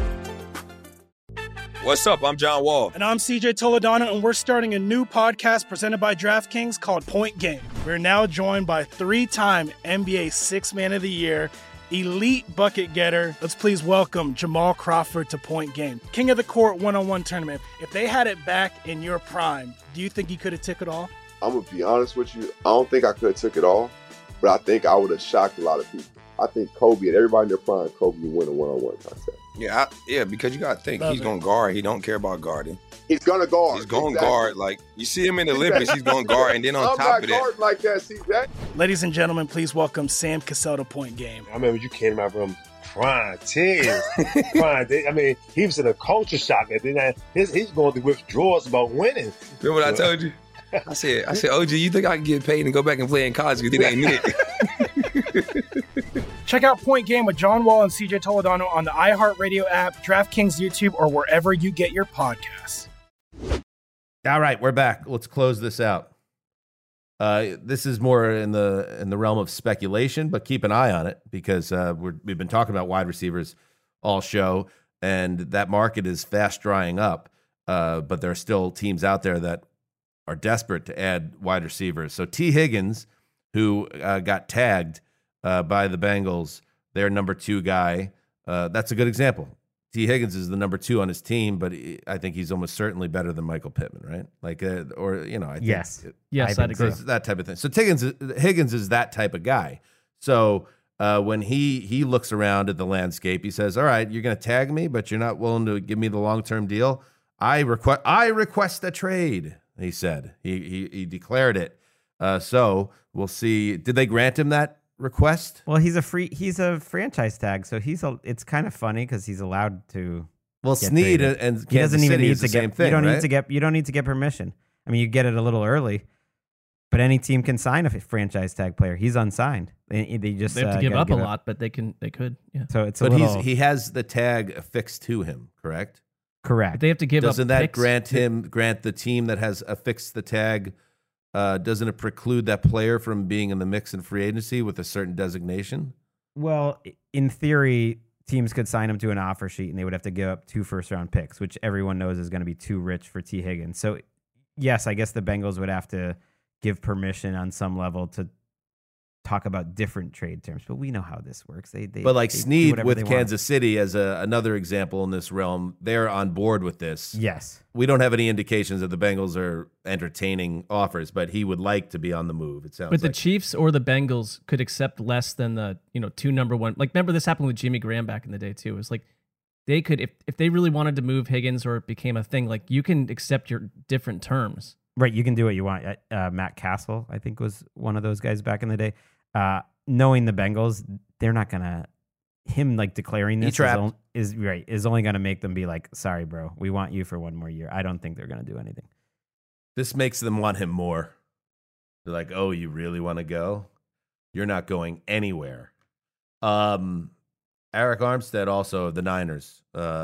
What's up? I'm John Wall. And I'm CJ Toledano, and we're starting a new podcast presented by DraftKings called Point Game. We're now joined by 3-time NBA Sixth Man of the Year, elite bucket getter. Let's please welcome Jamal Crawford to Point Game. King of the Court one-on-one tournament. If they had it back in your prime, do you think you could have took it all? I'm going to be honest with you. I don't think I could have took it all, but I think I would have shocked a lot of people. I think Kobe and everybody in their prime, Kobe would win a one-on-one contest. Yeah, because you got to think. Love He's it. going to guard. He don't care about guarding. He's going to guard. He's going to Exactly. guard. Like, you see him in the Olympics, he's going to guard. And then on I'm top not of that, guarding like that, CJ. Ladies and gentlemen, please welcome Sam Cassell to Point Game. I remember you came out from crying, tears, crying. I mean, he was in a culture shock. And then he's going through withdrawals about winning. remember what I told you? I said, OG, you think I can get paid and go back and play in college because it ain't it? Check out Point Game with John Wall and CJ Toledano on the iHeartRadio app, DraftKings YouTube, or wherever you get your podcasts. All right, we're back. Let's close this out. This is more in the realm of speculation, but keep an eye on it because we've been talking about wide receivers all show, and that market is fast drying up. But there are still teams out there that are desperate to add wide receivers. So T. Higgins, who got tagged by the Bengals, their number 2 guy, that's a good example. T. Higgins is the number 2 on his team, but I think he's almost certainly better than Michael Pittman, right? Like, I think yes, I'd agree. So that type of thing. So Higgins is that type of guy. So when he looks around at the landscape, he says, "All right, you're going to tag me, but you're not willing to give me the long-term deal. I request a trade." He said he declared it. So we'll see. Did they grant him that request? Well, he's a franchise tag, so it's kind of funny because he's allowed to. Well, Snead and he doesn't even need to get. You don't need to get permission. I mean, you get it a little early, but any team can sign a franchise tag player. He's unsigned. They have to give up a lot, but they could. Yeah. So it's he has the tag affixed to him, correct? Correct. But they have to give Doesn't up. that grant the team that has affixed the tag? Doesn't it preclude that player from being in the mix in free agency with a certain designation? Well, in theory, teams could sign him to an offer sheet, and they would have to give up 2 first-round picks, which everyone knows is going to be too rich for T. Higgins. So, yes, I guess the Bengals would have to give permission on some level to talk about different trade terms, but we know how this works. They Snead with Kansas City as another example in this realm, they're on board with this. Yes. We don't have any indications that the Bengals are entertaining offers, but he would like to be on the move, it sounds But the like. Chiefs or the Bengals could accept less than the 2 number 1. Like, remember this happened with Jimmy Graham back in the day too. It was like they could, if they really wanted to move Higgins or it became a thing, like you can accept your different terms. Right, you can do what you want. Matt Castle, I think, was one of those guys back in the day. Knowing the Bengals, they're not gonna. Him like declaring this is only gonna make them be like, "Sorry, bro, we want you for 1 more year." I don't think they're gonna do anything. This makes them want him more. They're like, "Oh, you really want to go? You're not going anywhere." Eric Armstead, also of the Niners,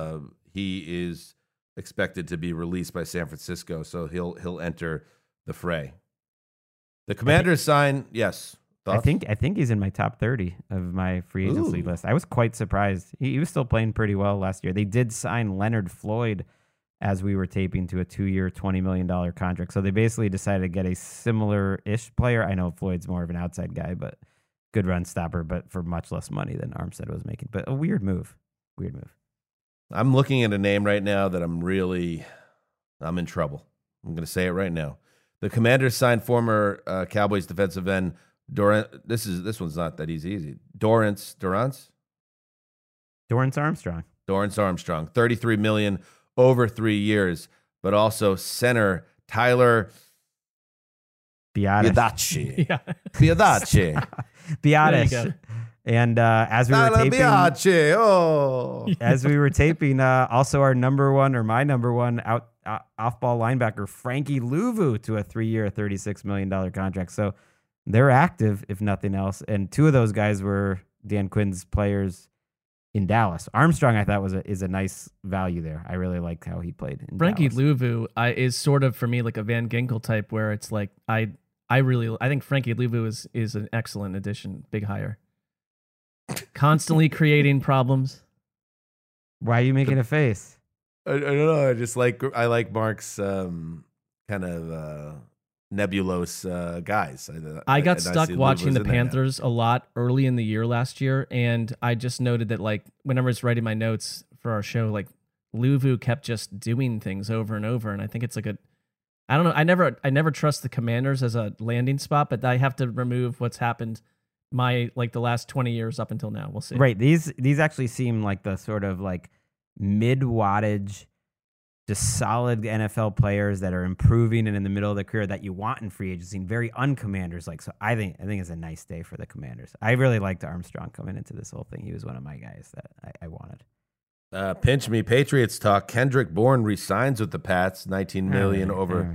he is expected to be released by San Francisco, so he'll enter the fray. The Commanders sign, yes. Thoughts? I think he's in my top 30 of my free agency list. I was quite surprised. He was still playing pretty well last year. They did sign Leonard Floyd as we were taping to a 2-year, $20 million contract. So they basically decided to get a similar-ish player. I know Floyd's more of an outside guy, but good run stopper, but for much less money than Armstead was making. But a weird move. Weird move. I'm looking at a name right now that I'm in trouble. I'm going to say it right now. The Commanders signed former Cowboys defensive end Dorance. This one's not that easy. Dorance Armstrong. Dorance Armstrong, $33 million over 3 years, but also center Tyler Biadasz. Biadasz. And as we were taping, also our number 1 or my number 1 off-ball linebacker Frankie Louvu to a 3-year, $36 million contract. So they're active, if nothing else. And 2 of those guys were Dan Quinn's players in Dallas. Armstrong, I thought is a nice value there. I really liked how he played in Frankie Dallas. Louvu is sort of for me like a Van Ginkel type, where it's like I think Frankie Louvu is an excellent addition, big hire. Constantly creating problems. Why are you making a face? I don't know. I like Mark's kind of nebulous guys. I got stuck watching the Panthers a lot early in the year last year, and I just noted that like whenever I was writing my notes for our show, like Louvu kept just doing things over and over, and I think it's like I don't know. I never trust the Commanders as a landing spot, but I have to remove what's happened the last 20 years up until now. We'll see. Right. These actually seem like the sort of like mid-wattage, just solid NFL players that are improving and in the middle of their career that you want in free agency, very uncommanders like. So I think it's a nice day for the Commanders. I really liked Armstrong coming into this whole thing. He was one of my guys that I wanted. Pinch me Patriots talk. Kendrick Bourne resigns with the Pats, $19 million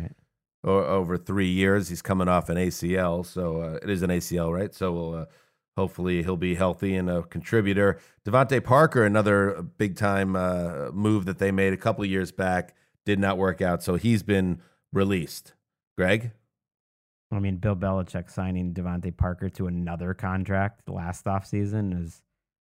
over 3 years. He's coming off an ACL, so it is an ACL, right? So hopefully he'll be healthy and a contributor. Devontae Parker, another big-time move that they made a couple of years back, did not work out, so he's been released. Greg? I mean, Bill Belichick signing Devontae Parker to another contract last offseason is,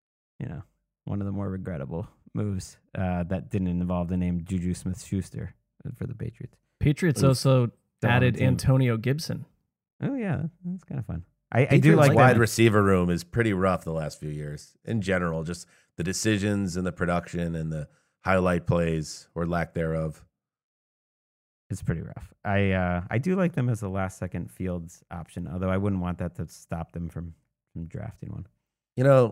one of the more regrettable moves that didn't involve the name Juju Smith-Schuster for the Patriots. Patriots also added Antonio Gibson. Oh, yeah. That's kind of fun. I do like wide receiver room is pretty rough the last few years in general. Just the decisions and the production and the highlight plays or lack thereof. It's pretty rough. I do like them as a last second Fields option, although I wouldn't want that to stop them from drafting one. You know,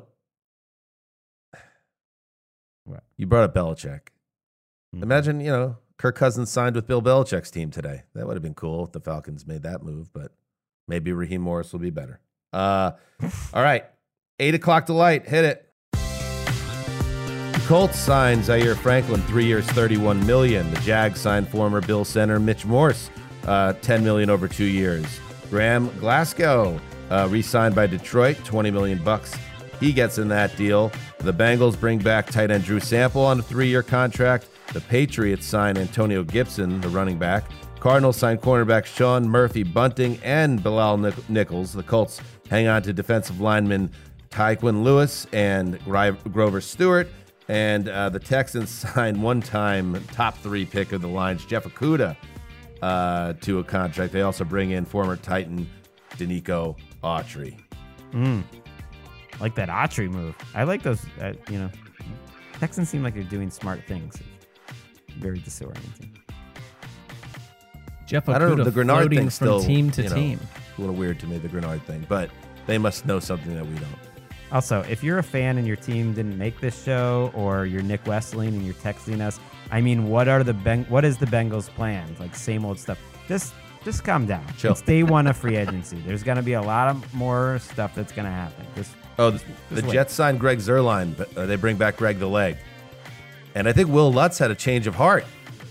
what? You brought up Belichick. Imagine, Kirk Cousins signed with Bill Belichick's team today. That would have been cool if the Falcons made that move, but maybe Raheem Morris will be better. All right, 8 o'clock delight. Hit it. Colts signed Zaire Franklin, 3 years, $31 million. The Jags signed former Bill center Mitch Morse, $10 million over 2 years. Graham Glasgow re-signed by Detroit, $20 million. He gets in that deal. The Bengals bring back tight end Drew Sample on a 3-year contract. The Patriots sign Antonio Gibson, the running back. Cardinals sign cornerback Sean Murphy-Bunting and Bilal Nichols. The Colts hang on to defensive lineman Tyquan Lewis and Grover Stewart. And the Texans signed one-time top 3 pick of the Lions, Jeff Okudah, to a contract. They also bring in former Titan Danico Autry. I like that Autry move. I like those, Texans seem like they're doing smart things. Very disorienting. Jeff I don't know, Okudah the Grenard floating thing from still, team to team. A little weird to me, the Grenard thing, but they must know something that we don't. Also, if you're a fan and your team didn't make this show, or you're Nick Westling and you're texting us, what is the Bengals' plan? Like same old stuff. Just calm down. Chill. It's day 1 of free agency. There's going to be a lot of more stuff that's going to happen. The Jets signed Greg Zuerlein, but they bring back Greg the Leg. And I think Will Lutz had a change of heart.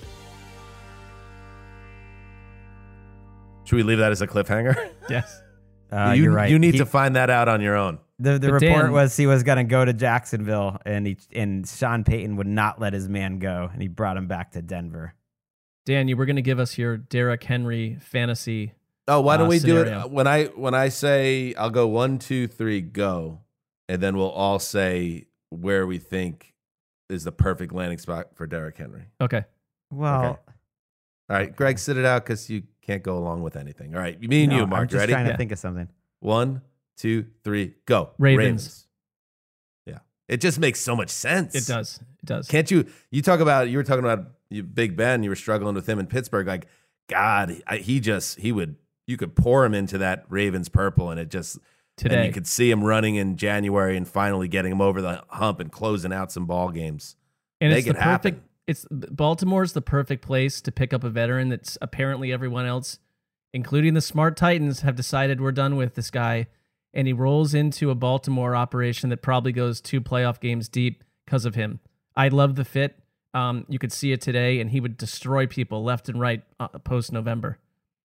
Should we leave that as a cliffhanger? Yes. You're right. You need to find that out on your own. The report was he was going to go to Jacksonville, and Sean Payton would not let his man go, and he brought him back to Denver. Dan, you were going to give us your Derrick Henry fantasy. Oh, why don't we scenario. do it when I say I'll go 1, 2, 3, go, and then we'll all say where we think is the perfect landing spot for Derrick Henry. Okay. Well, all right, Greg, sit it out because you can't go along with anything. All right, me and you, Mark, I'm just ready? trying to think of something. 1, 2, 3, go. Ravens. Yeah, it just makes so much sense. It does. Can't you? You were talking about Big Ben. You were struggling with him in Pittsburgh. Like, God, you could pour him into that Ravens purple, and it just today. And you could see him running in January and finally getting him over the hump and closing out some ball games. And Make it's it happen. Baltimore's the perfect place to pick up a veteran that's apparently everyone else, including the smart Titans, have decided we're done with this guy. And he rolls into a Baltimore operation that probably goes 2 playoff games deep because of him. I love the fit. You could see it today, and he would destroy people left and right post-November.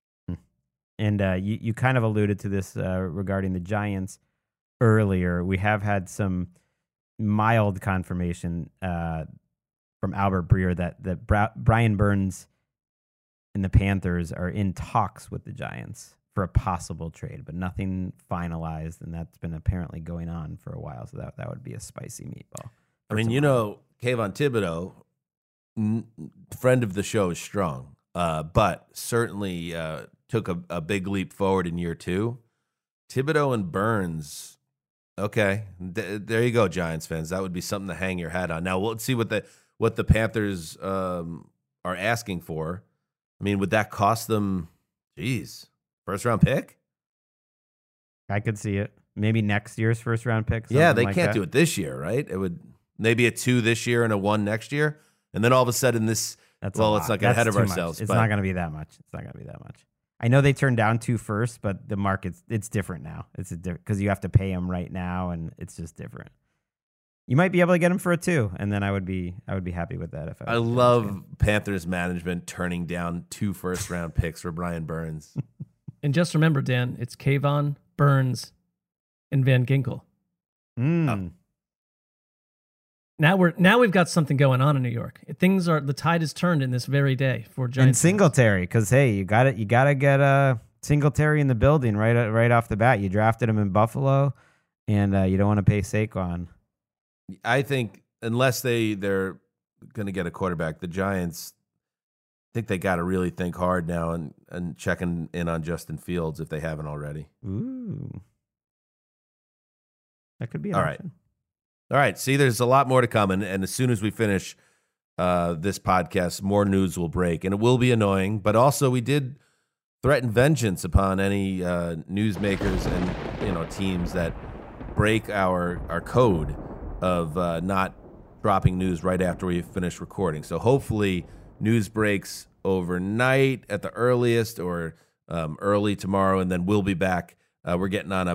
And you kind of alluded to this regarding the Giants earlier. We have had some mild confirmation from Albert Breer that Brian Burns and the Panthers are in talks with the Giants for a possible trade, but nothing finalized, and that's been apparently going on for a while. So that would be a spicy meatball. I mean, Kayvon Thibodeau, friend of the show, is strong, but certainly took a big leap forward in year 2. Thibodeau and Burns, okay, there you go, Giants fans. That would be something to hang your hat on. Now, let's see what the Panthers are asking for. I mean, would that cost them, first-round pick? I could see it. Maybe next year's first-round pick. Yeah, they can't do it this year, right? It would maybe a 2 this year and a 1 next year. And then all of a sudden let's not get ahead of ourselves. It's not going to be that much. I know they turned down 2 firsts, but the market's it's different now. It's because you have to pay them right now, and it's just different. You might be able to get them for a 2, and then I would be happy with that. I love Panthers management turning down 2 first-round picks for Brian Burns. And just remember, Dan, it's Kayvon, Burns, and Van Ginkel. Now we've got something going on in New York. The tide has turned in this very day for Giants. And Singletary, because hey, you got to get Singletary in the building right off the bat. You drafted him in Buffalo, and you don't want to pay Saquon. I think unless they're going to get a quarterback, the Giants think they got to really think hard now and checking in on Justin Fields if they haven't already. Ooh, that could be an all option. All right. See, there's a lot more to come, and as soon as we finish this podcast, more news will break, and it will be annoying. But also, we did threaten vengeance upon any newsmakers and teams that break our code of not dropping news right after we finish recording. So hopefully, news breaks overnight at the earliest, or early tomorrow, and then we'll be back. We're getting on a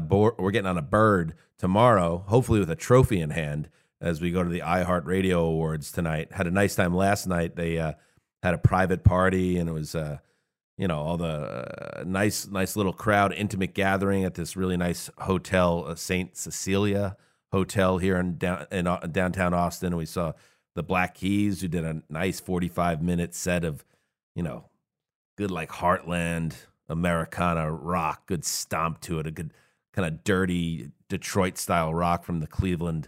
bird tomorrow, hopefully with a trophy in hand, as we go to the iHeartRadio Awards tonight. Had a nice time last night. They had a private party, and it was all the nice little crowd, intimate gathering at this really nice hotel, St. Cecilia Hotel here in downtown Austin. And we saw the Black Keys, who did a nice 45-minute set of good like Heartland Americana rock, good stomp to it, a good kind of dirty Detroit style rock from the Cleveland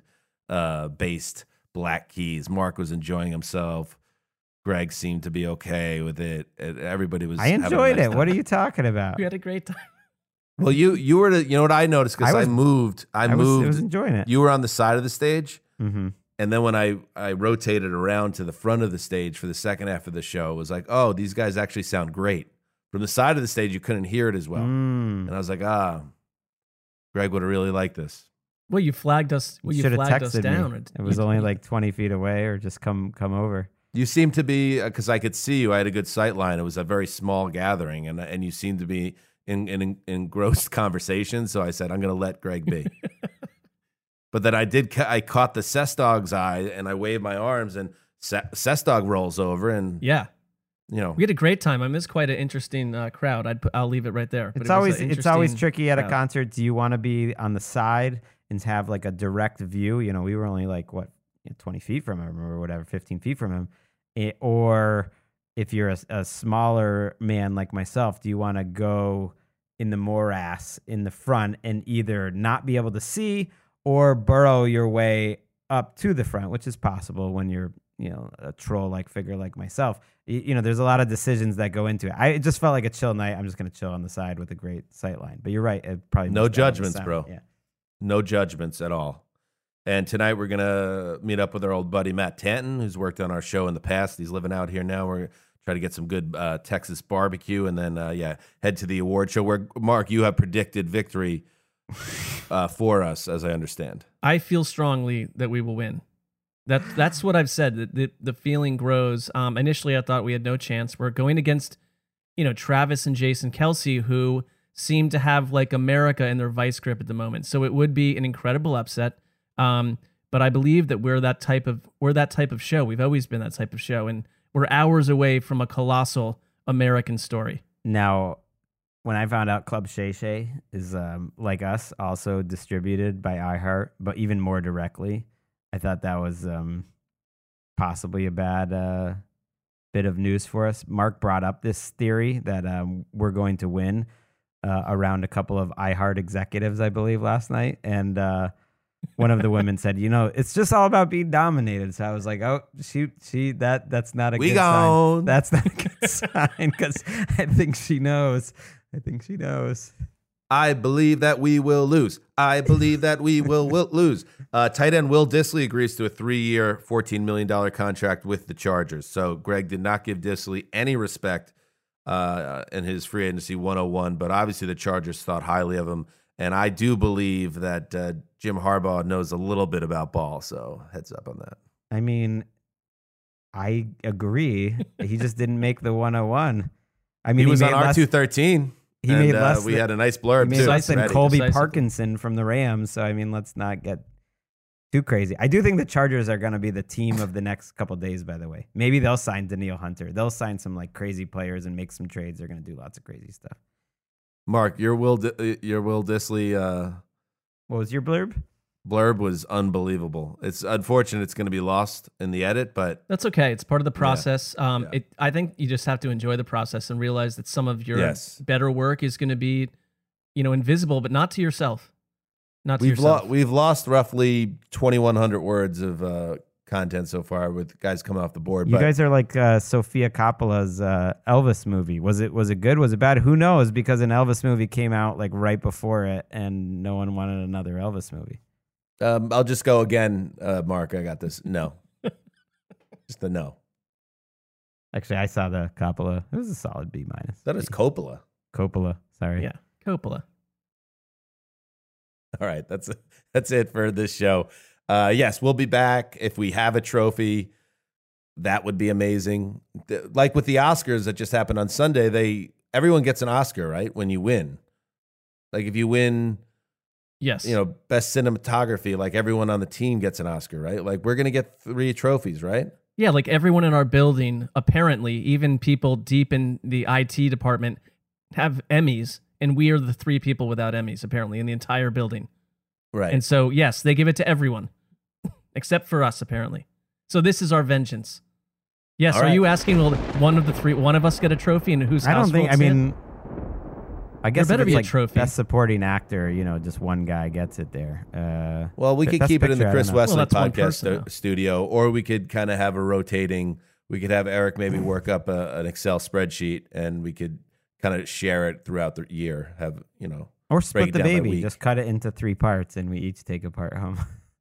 based Black Keys. Mark was enjoying himself. Greg seemed to be okay with it. Everybody was. I enjoyed it. What are you talking about? We had a great time. Well, you were you know what I noticed, because I moved. I was enjoying it. You were on the side of the stage. Mm-hmm. And then when I rotated around to the front of the stage for the second half of the show, it was like, oh, these guys actually sound great. From the side of the stage, you couldn't hear it as well. And I was like, Greg would have really liked this. Well, you flagged us. Well, you should have flagged us texted down. me. It was only like 20 feet away, or just come over. You seemed to be, because I could see you. I had a good sight line. It was a very small gathering, and you seemed to be in engrossed conversation. So I said, I'm going to let Greg be. But then I caught the Sestog's eye, and I waved my arms, and Sestog rolls over, and we had a great time. I mean, it's quite an interesting crowd. I'll leave it right there. But it's always tricky at a concert. Do you want to be on the side and have like a direct view? We were only like 20 feet from him, or whatever, 15 feet from him. Or if you're a smaller man like myself, do you want to go in the morass in the front and either not be able to see, or burrow your way up to the front, which is possible when you're, a troll-like figure like myself. There's a lot of decisions that go into it. It just felt like a chill night. I'm just going to chill on the side with a great sight line. But you're right. It probably no judgments, bro. Yeah. No judgments at all. And tonight we're going to meet up with our old buddy Matt Tanton, who's worked on our show in the past. He's living out here now. We're trying to get some good Texas barbecue, and then, head to the award show where, Mark, you have predicted victory for us, as I understand. I feel strongly that we will win. That's what I've said. The feeling grows. Initially, I thought we had no chance. We're going against, Travis and Jason Kelce, who seem to have like America in their vice grip at the moment. So it would be an incredible upset. But I believe that we're that type of show. We've always been that type of show, and we're hours away from a colossal American story. Now, when I found out Club Shay Shay is like us, also distributed by iHeart, but even more directly, I thought that was possibly a bad bit of news for us. Mark brought up this theory that we're going to win around a couple of iHeart executives, I believe, last night, and one of the women said, it's just all about being dominated. So I was like, oh, that's not a good sign. That's not a good sign, because I think she knows. I believe that we will lose. I believe that we will lose. Tight end Will Dissly agrees to a 3-year, $14 million contract with the Chargers. So Greg did not give Dissly any respect in his free agency 101, but obviously the Chargers thought highly of him. And I do believe that Jim Harbaugh knows a little bit about ball, so heads up on that. I mean, I agree. He just didn't make the 101. I mean, he was on R213. He made less. We had a nice blurb. He made less than Colby Parkinson from the Rams. So I mean, let's not get too crazy. I do think the Chargers are going to be the team of the next couple of days. By the way, maybe they'll sign Danielle Hunter. They'll sign some like crazy players and make some trades. They're going to do lots of crazy stuff. Mark, your Will Dissly. What was your blurb? Blurb was unbelievable. It's unfortunate it's going to be lost in the edit, but that's okay. It's part of the process. I think you just have to enjoy the process and realize that some of your better work is going to be, invisible, but not to yourself. We've lost roughly 2,100 words of content so far with guys coming off the board. You guys are like Sofia Coppola's Elvis movie. Was it good? Was it bad? Who knows? Because an Elvis movie came out like right before it, and no one wanted another Elvis movie. I'll just go again, Mark. I got this. No, just a no. Actually, I saw the Coppola. It was a solid B-. That is Coppola. Coppola. Sorry. Yeah, Coppola. All right, that's it for this show. Yes, we'll be back if we have a trophy. That would be amazing. Like with the Oscars that just happened on Sunday, everyone gets an Oscar, right? When you win. Like if you win, yes, best cinematography, like everyone on the team gets an Oscar, right? Like we're going to get 3 trophies, right? Yeah, like everyone in our building, apparently, even people deep in the IT department have Emmys, and we are the 3 people without Emmys, apparently, in the entire building. Right. And so, yes, they give it to everyone, except for us, apparently. So this is our vengeance. Yes, are you asking, will one of us get a trophy, and whose house will it sit? I guess there better if it's be like a trophy. Best supporting actor, just one guy gets it there. Well, we could keep it in the Chris Wesley podcast studio, or we could kind of have a rotating. We could have Eric maybe work up an Excel spreadsheet, and we could kind of share it throughout the year. Or split the baby. Just cut it into 3 parts, and we each take a part home.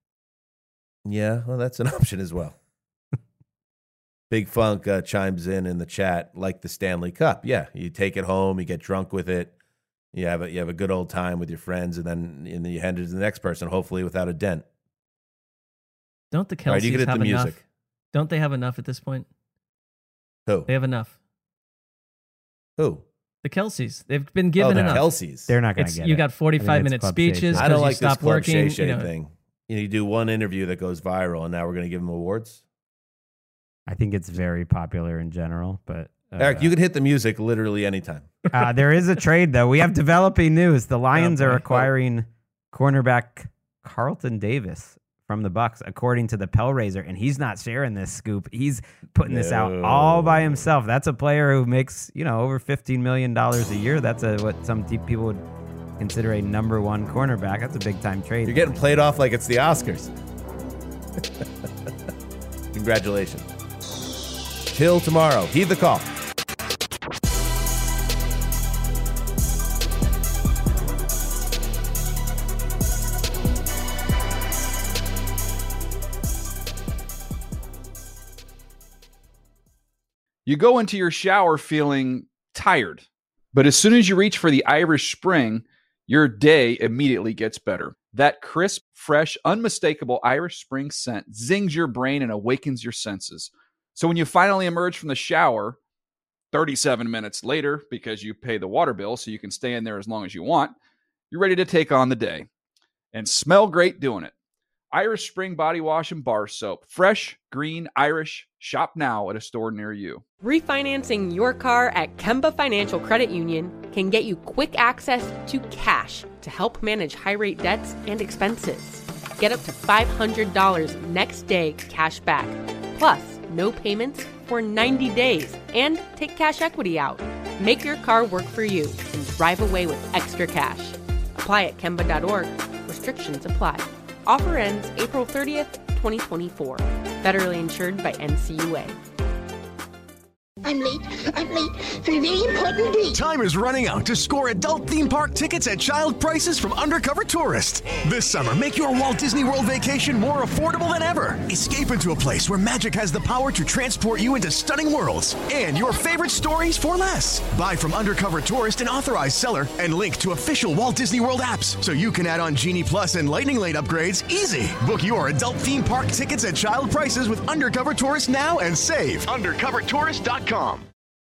Yeah, well, that's an option as well. Big Funk chimes in the chat, like the Stanley Cup. Yeah, you take it home, you get drunk with it, you have a good old time with your friends, and then you hand it to the next person, hopefully without a dent. Don't the Kelseys have enough? Don't they have enough at this point? Who? They have enough. Who? The Kelseys. They've been given enough. Kelseys. They're not going to get it. You got 45-minute speeches. I don't like this Club working, Shay Shay thing. You do one interview that goes viral, and now we're going to give them awards? I think it's very popular in general, but... Eric, you can hit the music literally anytime. There is a trade, though. We have developing news. The Lions are acquiring cornerback Carlton Davis from the Bucs, according to the Pellraiser, and he's not sharing this scoop. He's putting this out all by himself. That's a player who makes, over $15 million a year. That's what some people would consider a number 1 cornerback. That's a big-time trade. You're getting played off like it's the Oscars. Congratulations. Till tomorrow. Heed the call. You go into your shower feeling tired, but as soon as you reach for the Irish Spring, your day immediately gets better. That crisp, fresh, unmistakable Irish Spring scent zings your brain and awakens your senses. So when you finally emerge from the shower, 37 minutes later, because you pay the water bill so you can stay in there as long as you want, you're ready to take on the day and smell great doing it. Irish Spring Body Wash and Bar Soap. Fresh, green, Irish. Shop now at a store near you. Refinancing your car at Kemba Financial Credit Union can get you quick access to cash to help manage high-rate debts and expenses. Get up to $500 next day cash back. Plus, no payments for 90 days, and take cash equity out. Make your car work for you and drive away with extra cash. Apply at Kemba.org. Restrictions apply. Offer ends April 30th, 2024. Federally insured by NCUA. I'm late for a very important date. Time is running out to score adult theme park tickets at child prices from Undercover Tourist. This summer, make your Walt Disney World vacation more affordable than ever. Escape into a place where magic has the power to transport you into stunning worlds and your favorite stories for less. Buy from Undercover Tourist, an authorized seller, and link to official Walt Disney World apps so you can add on Genie Plus and Lightning Lane upgrades easy. Book your adult theme park tickets at child prices with Undercover Tourist now and save. UndercoverTourist.com.